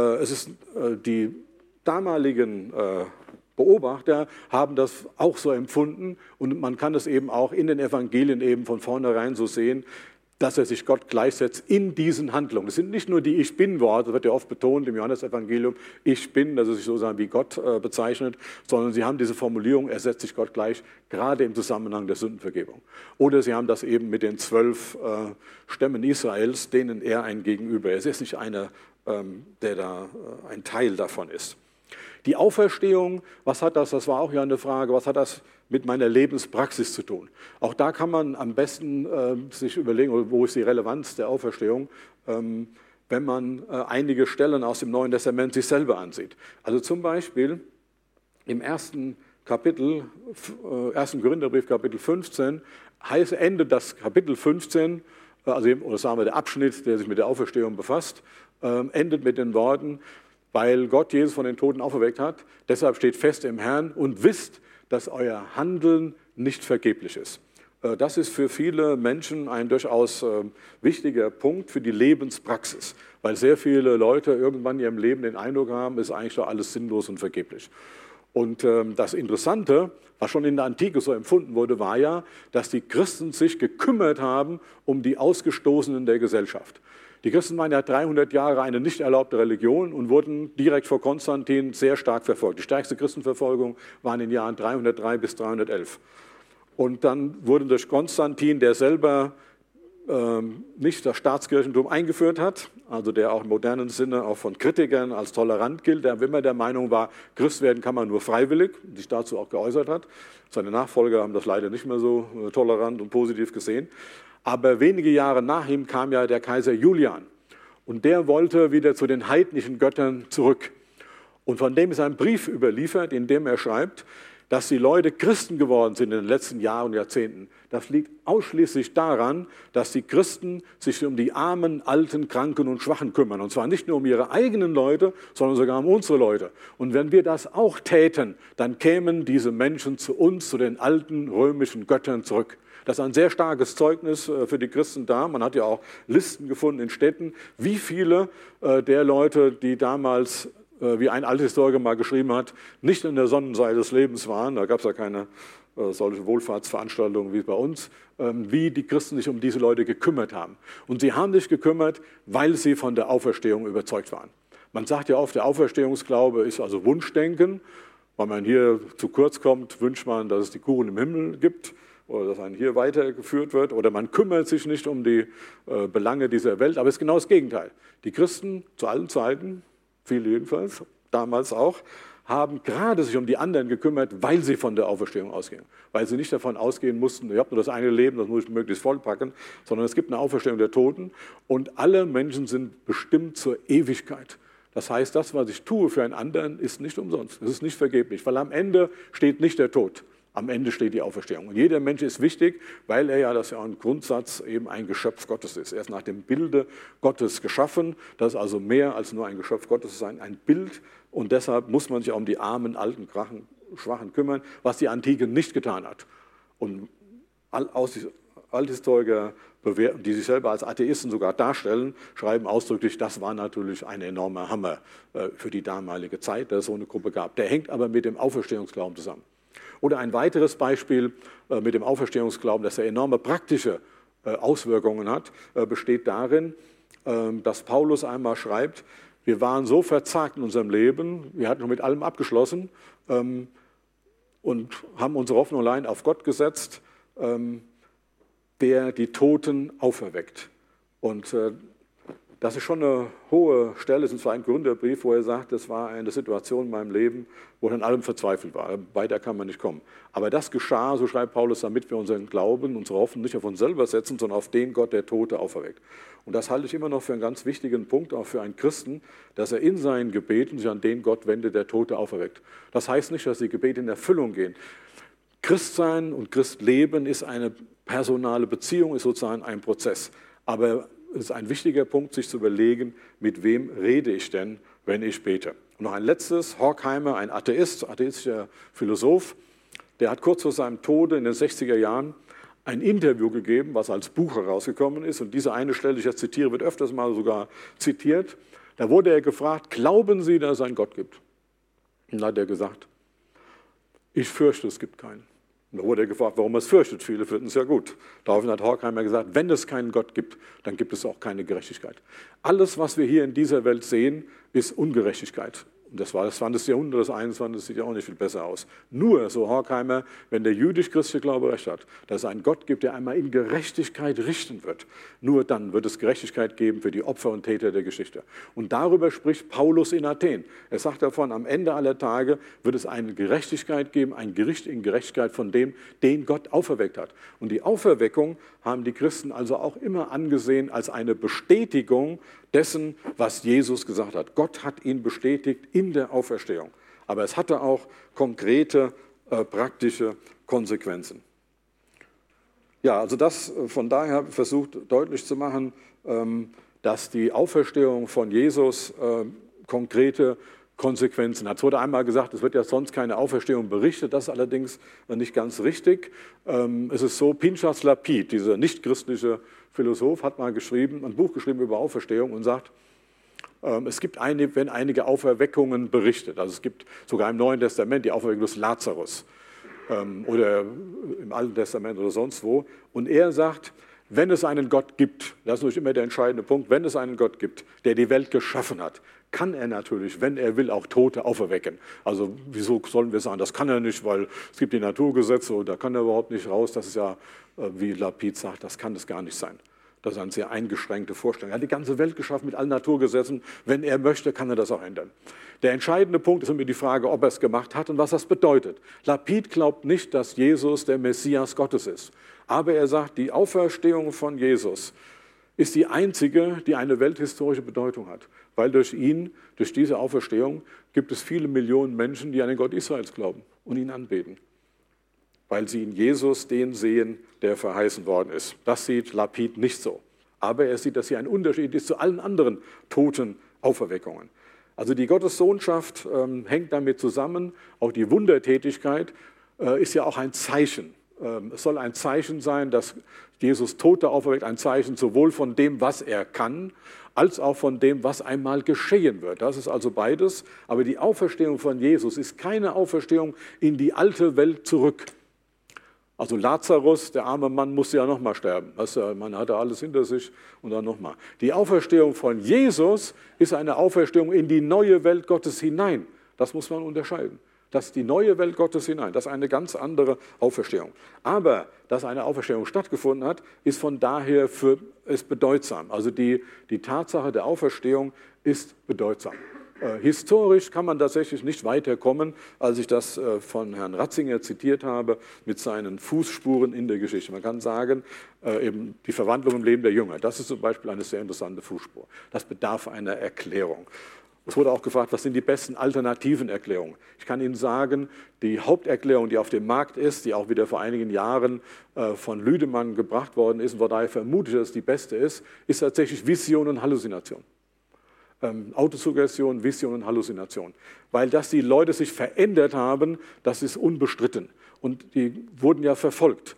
damaligen Beobachter haben das auch so empfunden und man kann es eben auch in den Evangelien eben von vornherein so sehen, dass er sich Gott gleichsetzt in diesen Handlungen. Es sind nicht nur die Ich Bin-Worte, das wird ja oft betont im Johannesevangelium, ich bin, dass er sich sozusagen wie Gott bezeichnet, sondern sie haben diese Formulierung, er setzt sich Gott gleich, gerade im Zusammenhang der Sündenvergebung. Oder sie haben das eben mit den 12 Stämmen Israels, denen er ein Gegenüber ist. Er ist nicht einer, der da ein Teil davon ist. Die Auferstehung, was hat das? Das war auch ja eine Frage, was hat das mit meiner Lebenspraxis zu tun? Auch da kann man am besten sich überlegen, wo ist die Relevanz der Auferstehung, wenn man einige Stellen aus dem Neuen Testament sich selber ansieht. Also zum Beispiel im ersten Korintherbrief, Kapitel 15, endet das Kapitel 15, oder sagen wir der Abschnitt, der sich mit der Auferstehung befasst, endet mit den Worten, weil Gott Jesus von den Toten auferweckt hat, deshalb steht fest im Herrn und wisst, dass euer Handeln nicht vergeblich ist. Das ist für viele Menschen ein durchaus wichtiger Punkt für die Lebenspraxis, weil sehr viele Leute irgendwann in ihrem Leben den Eindruck haben, ist eigentlich doch alles sinnlos und vergeblich. Und das Interessante, was schon in der Antike so empfunden wurde, war ja, dass die Christen sich gekümmert haben um die Ausgestoßenen der Gesellschaft. Die Christen waren ja 300 Jahre eine nicht erlaubte Religion und wurden direkt vor Konstantin sehr stark verfolgt. Die stärkste Christenverfolgung war in den Jahren 303 bis 311. Und dann wurde durch Konstantin, der selber nicht das Staatskirchentum eingeführt hat, also der auch im modernen Sinne auch von Kritikern als tolerant gilt, der immer der Meinung war, Christ werden kann man nur freiwillig, sich dazu auch geäußert hat. Seine Nachfolger haben das leider nicht mehr so tolerant und positiv gesehen. Aber wenige Jahre nach ihm kam ja der Kaiser Julian und der wollte wieder zu den heidnischen Göttern zurück. Und von dem ist ein Brief überliefert, in dem er schreibt, dass die Leute Christen geworden sind in den letzten Jahren und Jahrzehnten. Das liegt ausschließlich daran, dass die Christen sich um die Armen, Alten, Kranken und Schwachen kümmern. Und zwar nicht nur um ihre eigenen Leute, sondern sogar um unsere Leute. Und wenn wir das auch täten, dann kämen diese Menschen zu uns, zu den alten römischen Göttern zurück. Das ist ein sehr starkes Zeugnis für die Christen da. Man hat ja auch Listen gefunden in Städten, wie viele der Leute, die damals, wie ein Althistoriker mal geschrieben hat, nicht in der Sonnenseite des Lebens waren, da gab es ja keine solche Wohlfahrtsveranstaltungen wie bei uns, wie die Christen sich um diese Leute gekümmert haben. Und sie haben sich gekümmert, weil sie von der Auferstehung überzeugt waren. Man sagt ja oft, der Auferstehungsglaube ist also Wunschdenken. Wenn man hier zu kurz kommt, wünscht man, dass es die Kuchen im Himmel gibt oder dass man hier weitergeführt wird. Oder man kümmert sich nicht um die Belange dieser Welt. Aber es ist genau das Gegenteil. Die Christen zu allen Zeiten, viele jedenfalls, damals auch, haben gerade sich um die anderen gekümmert, weil sie von der Auferstehung ausgehen. Weil sie nicht davon ausgehen mussten, ich habe nur das eine Leben, das muss ich möglichst vollpacken, sondern es gibt eine Auferstehung der Toten und alle Menschen sind bestimmt zur Ewigkeit. Das heißt, das, was ich tue für einen anderen, ist nicht umsonst. Es ist nicht vergeblich, weil am Ende steht nicht der Tod. Am Ende steht die Auferstehung. Und jeder Mensch ist wichtig, weil er ja, das ist ja ein Grundsatz, eben ein Geschöpf Gottes ist. Er ist nach dem Bilde Gottes geschaffen. Das ist also mehr als nur ein Geschöpf Gottes, ein Bild. Und deshalb muss man sich auch um die armen, alten, Schwachen kümmern, was die Antike nicht getan hat. Und Althistoriker, die sich selber als Atheisten sogar darstellen, schreiben ausdrücklich, das war natürlich ein enormer Hammer für die damalige Zeit, dass es so eine Gruppe gab. Der hängt aber mit dem Auferstehungsglauben zusammen. Oder ein weiteres Beispiel mit dem Auferstehungsglauben, das ja enorme praktische Auswirkungen hat, besteht darin, dass Paulus einmal schreibt, wir waren so verzagt in unserem Leben, wir hatten schon mit allem abgeschlossen und haben unsere Hoffnung allein auf Gott gesetzt, der die Toten auferweckt. Und das ist schon eine hohe Stelle, es ist zwar ein Gründerbrief, wo er sagt, das war eine Situation in meinem Leben, wo ich an allem verzweifelt war. Weiter kann man nicht kommen. Aber das geschah, so schreibt Paulus, damit wir unseren Glauben, unsere Hoffnung nicht auf uns selber setzen, sondern auf den Gott, der Tote auferweckt. Und das halte ich immer noch für einen ganz wichtigen Punkt, auch für einen Christen, dass er in seinen Gebeten sich an den Gott wendet, der Tote auferweckt. Das heißt nicht, dass die Gebete in Erfüllung gehen. Christsein und Christleben ist eine personale Beziehung, ist sozusagen ein Prozess. Aber es ist ein wichtiger Punkt, sich zu überlegen, mit wem rede ich denn, wenn ich bete. Und noch ein letztes, Horkheimer, ein Atheist, atheistischer Philosoph, der hat kurz vor seinem Tode in den 60er Jahren ein Interview gegeben, was als Buch herausgekommen ist. Und diese eine Stelle, die ich jetzt zitiere, wird öfters mal sogar zitiert. Da wurde er gefragt, glauben Sie, dass es einen Gott gibt? Und da hat er gesagt, ich fürchte, es gibt keinen. Und da wurde er gefragt, warum er es fürchtet. Viele finden es ja gut. Daraufhin hat Horkheimer gesagt, wenn es keinen Gott gibt, dann gibt es auch keine Gerechtigkeit. Alles, was wir hier in dieser Welt sehen, ist Ungerechtigkeit. Und das war das 20. Jahrhundert, das 21. sieht ja auch nicht viel besser aus. Nur, so Horkheimer, wenn der jüdisch-christliche Glaube recht hat, dass es einen Gott gibt, der einmal in Gerechtigkeit richten wird, nur dann wird es Gerechtigkeit geben für die Opfer und Täter der Geschichte. Und darüber spricht Paulus in Athen. Er sagt davon, am Ende aller Tage wird es eine Gerechtigkeit geben, ein Gericht in Gerechtigkeit von dem, den Gott auferweckt hat. Und die Auferweckung haben die Christen also auch immer angesehen als eine Bestätigung dessen, was Jesus gesagt hat. Gott hat ihn bestätigt in der Auferstehung. Aber es hatte auch konkrete, praktische Konsequenzen. Ja, also das von daher versucht deutlich zu machen, dass die Auferstehung von Jesus konkrete Konsequenzen hat. Es wurde einmal gesagt, es wird ja sonst keine Auferstehung berichtet, das ist allerdings nicht ganz richtig. Es ist so, Pinchas Lapid, dieser nichtchristliche Philosoph, hat mal geschrieben, ein Buch geschrieben über Auferstehung und sagt, es gibt wenn einige Auferweckungen berichtet, also es gibt sogar im Neuen Testament die Auferweckung des Lazarus oder im Alten Testament oder sonst wo. Und er sagt, wenn es einen Gott gibt, das ist natürlich immer der entscheidende Punkt, wenn es einen Gott gibt, der die Welt geschaffen hat, kann er natürlich, wenn er will, auch Tote auferwecken. Also wieso sollen wir sagen, das kann er nicht, weil es gibt die Naturgesetze und da kann er überhaupt nicht raus. Das ist ja, wie Lapid sagt, das kann es gar nicht sein. Das ist eine sehr eingeschränkte Vorstellung. Er hat die ganze Welt geschaffen mit allen Naturgesetzen. Wenn er möchte, kann er das auch ändern. Der entscheidende Punkt ist immer die Frage, ob er es gemacht hat und was das bedeutet. Lapid glaubt nicht, dass Jesus der Messias Gottes ist. Aber er sagt, die Auferstehung von Jesus ist die einzige, die eine welthistorische Bedeutung hat. Weil durch ihn, durch diese Auferstehung, gibt es viele Millionen Menschen, die an den Gott Israels glauben und ihn anbeten. Weil sie in Jesus den sehen, der verheißen worden ist. Das sieht Lapid nicht so. Aber er sieht, dass hier ein Unterschied ist zu allen anderen toten Auferweckungen. Also die Gottessohnschaft hängt damit zusammen. Auch die Wundertätigkeit ist ja auch ein Zeichen. Es soll ein Zeichen sein, dass Jesus Tote auferweckt, ein Zeichen sowohl von dem, was er kann, als auch von dem, was einmal geschehen wird. Das ist also beides. Aber die Auferstehung von Jesus ist keine Auferstehung in die alte Welt zurück, Also Lazarus, der arme Mann, musste ja nochmal sterben. Man hatte alles hinter sich und dann nochmal. Die Auferstehung von Jesus ist eine Auferstehung in die neue Welt Gottes hinein. Das muss man unterscheiden. Das ist die neue Welt Gottes hinein. Das ist eine ganz andere Auferstehung. Aber, dass eine Auferstehung stattgefunden hat, ist von daher ist bedeutsam. Also die Tatsache der Auferstehung ist bedeutsam. Historisch kann man tatsächlich nicht weiterkommen, als ich das von Herrn Ratzinger zitiert habe, mit seinen Fußspuren in der Geschichte. Man kann sagen, eben die Verwandlung im Leben der Jünger, das ist zum Beispiel eine sehr interessante Fußspur. Das bedarf einer Erklärung. Es wurde auch gefragt, was sind die besten alternativen Erklärungen? Ich kann Ihnen sagen, die Haupterklärung, die auf dem Markt ist, die auch wieder vor einigen Jahren von Lüdemann gebracht worden ist und von daher vermute ich, dass es die beste ist tatsächlich Vision und Halluzination. Autosuggestion, Vision und Halluzination. Weil dass die Leute sich verändert haben, das ist unbestritten. Und die wurden ja verfolgt.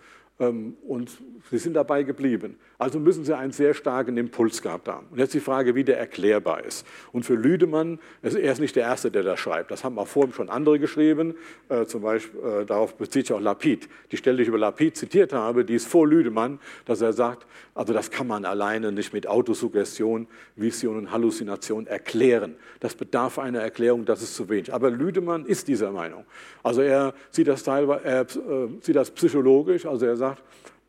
Und sie sind dabei geblieben. Also müssen sie einen sehr starken Impuls gehabt haben. Und jetzt die Frage, wie der erklärbar ist. Und für Lüdemann, er ist nicht der Erste, der das schreibt. Das haben auch vor ihm schon andere geschrieben. Zum Beispiel, darauf bezieht sich auch Lapid. Die Stelle, die ich über Lapid zitiert habe, die ist vor Lüdemann, dass er sagt, also das kann man alleine nicht mit Autosuggestion, Vision und Halluzination erklären. Das bedarf einer Erklärung, das ist zu wenig. Aber Lüdemann ist dieser Meinung. Also er sieht das sieht das psychologisch, also er sagt,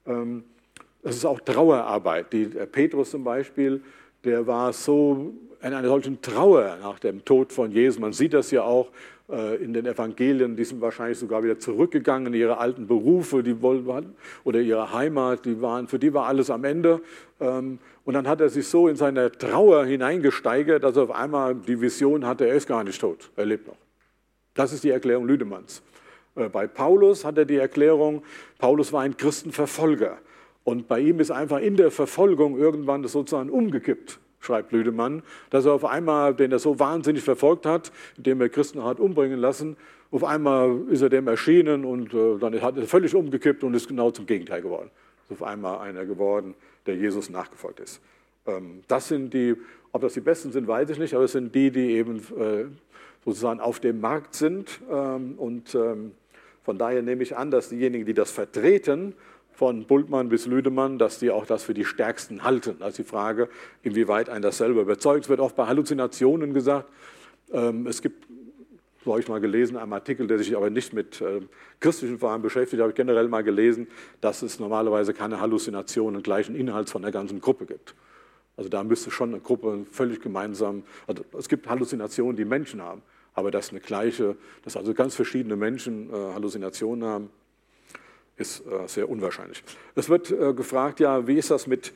das ist auch Trauerarbeit. Petrus zum Beispiel, der war so in einer solchen Trauer nach dem Tod von Jesus. Man sieht das ja auch in den Evangelien, die sind wahrscheinlich sogar wieder zurückgegangen in ihre alten Berufe, oder ihre Heimat, für die war alles am Ende. Und dann hat er sich so in seine Trauer hineingesteigert, dass er auf einmal die Vision hatte, er ist gar nicht tot, er lebt noch. Das ist die Erklärung Lüdemanns. Bei Paulus hat er die Erklärung, Paulus war ein Christenverfolger. Und bei ihm ist einfach in der Verfolgung irgendwann das sozusagen umgekippt, schreibt Lüdemann, dass er auf einmal, den er so wahnsinnig verfolgt hat, indem er Christen hat umbringen lassen, auf einmal ist er dem erschienen und dann hat er völlig umgekippt und ist genau zum Gegenteil geworden. Ist auf einmal einer geworden, der Jesus nachgefolgt ist. Das sind ob das die Besten sind, weiß ich nicht, aber es sind die eben sozusagen auf dem Markt sind und von daher nehme ich an, dass diejenigen, die das vertreten, von Bultmann bis Lüdemann, dass die auch das für die Stärksten halten. Also die Frage, inwieweit einen das selber überzeugt. Es wird auch bei Halluzinationen gesagt, es gibt, so habe ich mal gelesen, einen Artikel, der sich aber nicht mit christlichen Fragen beschäftigt, habe ich generell mal gelesen, dass es normalerweise keine Halluzinationen gleichen Inhalts von der ganzen Gruppe gibt. Also da müsste schon eine Gruppe völlig gemeinsam, also es gibt Halluzinationen, die Menschen haben, aber dass also ganz verschiedene Menschen Halluzinationen haben, ist sehr unwahrscheinlich. Es wird gefragt, ja, wie ist das mit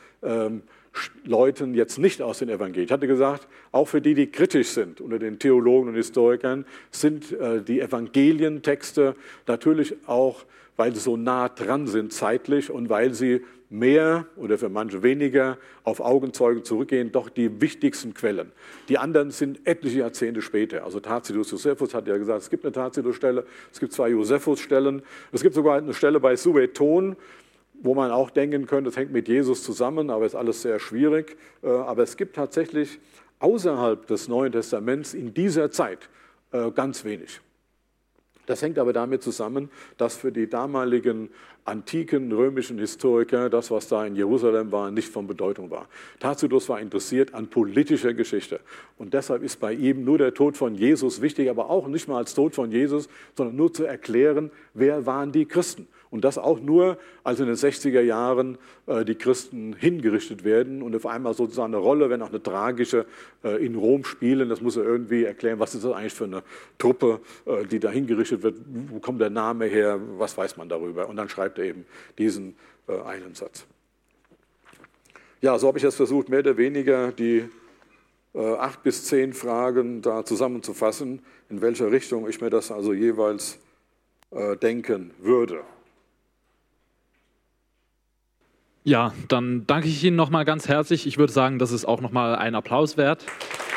Leuten jetzt nicht aus den Evangelien? Ich hatte gesagt, auch für die kritisch sind unter den Theologen und Historikern, sind die Evangelientexte natürlich auch, weil sie so nah dran sind zeitlich und weil sie mehr oder für manche weniger auf Augenzeugen zurückgehen, doch die wichtigsten Quellen. Die anderen sind etliche Jahrzehnte später. Also Tacitus Josephus hat ja gesagt, es gibt eine Tacitus-Stelle, es gibt 2 Josephus-Stellen, es gibt sogar eine Stelle bei Sueton, wo man auch denken könnte, es hängt mit Jesus zusammen, aber ist alles sehr schwierig. Aber es gibt tatsächlich außerhalb des Neuen Testaments in dieser Zeit ganz wenig. Das hängt aber damit zusammen, dass für die damaligen antiken römischen Historiker das, was da in Jerusalem war, nicht von Bedeutung war. Tacitus war interessiert an politischer Geschichte und deshalb ist bei ihm nur der Tod von Jesus wichtig, aber auch nicht mal als Tod von Jesus, sondern nur zu erklären, wer waren die Christen. Und das auch nur, als in den 60er Jahren die Christen hingerichtet werden und auf einmal sozusagen eine Rolle, wenn auch eine tragische, in Rom spielen. Das muss er irgendwie erklären, was ist das eigentlich für eine Truppe, die da hingerichtet wird, wo kommt der Name her, was weiß man darüber. Und dann schreibt er eben diesen einen Satz. Ja, so habe ich jetzt versucht, mehr oder weniger die 8 bis 10 Fragen da zusammenzufassen, in welcher Richtung ich mir das also jeweils denken würde. Ja, dann danke ich Ihnen nochmal ganz herzlich. Ich würde sagen, das ist auch nochmal ein Applaus wert.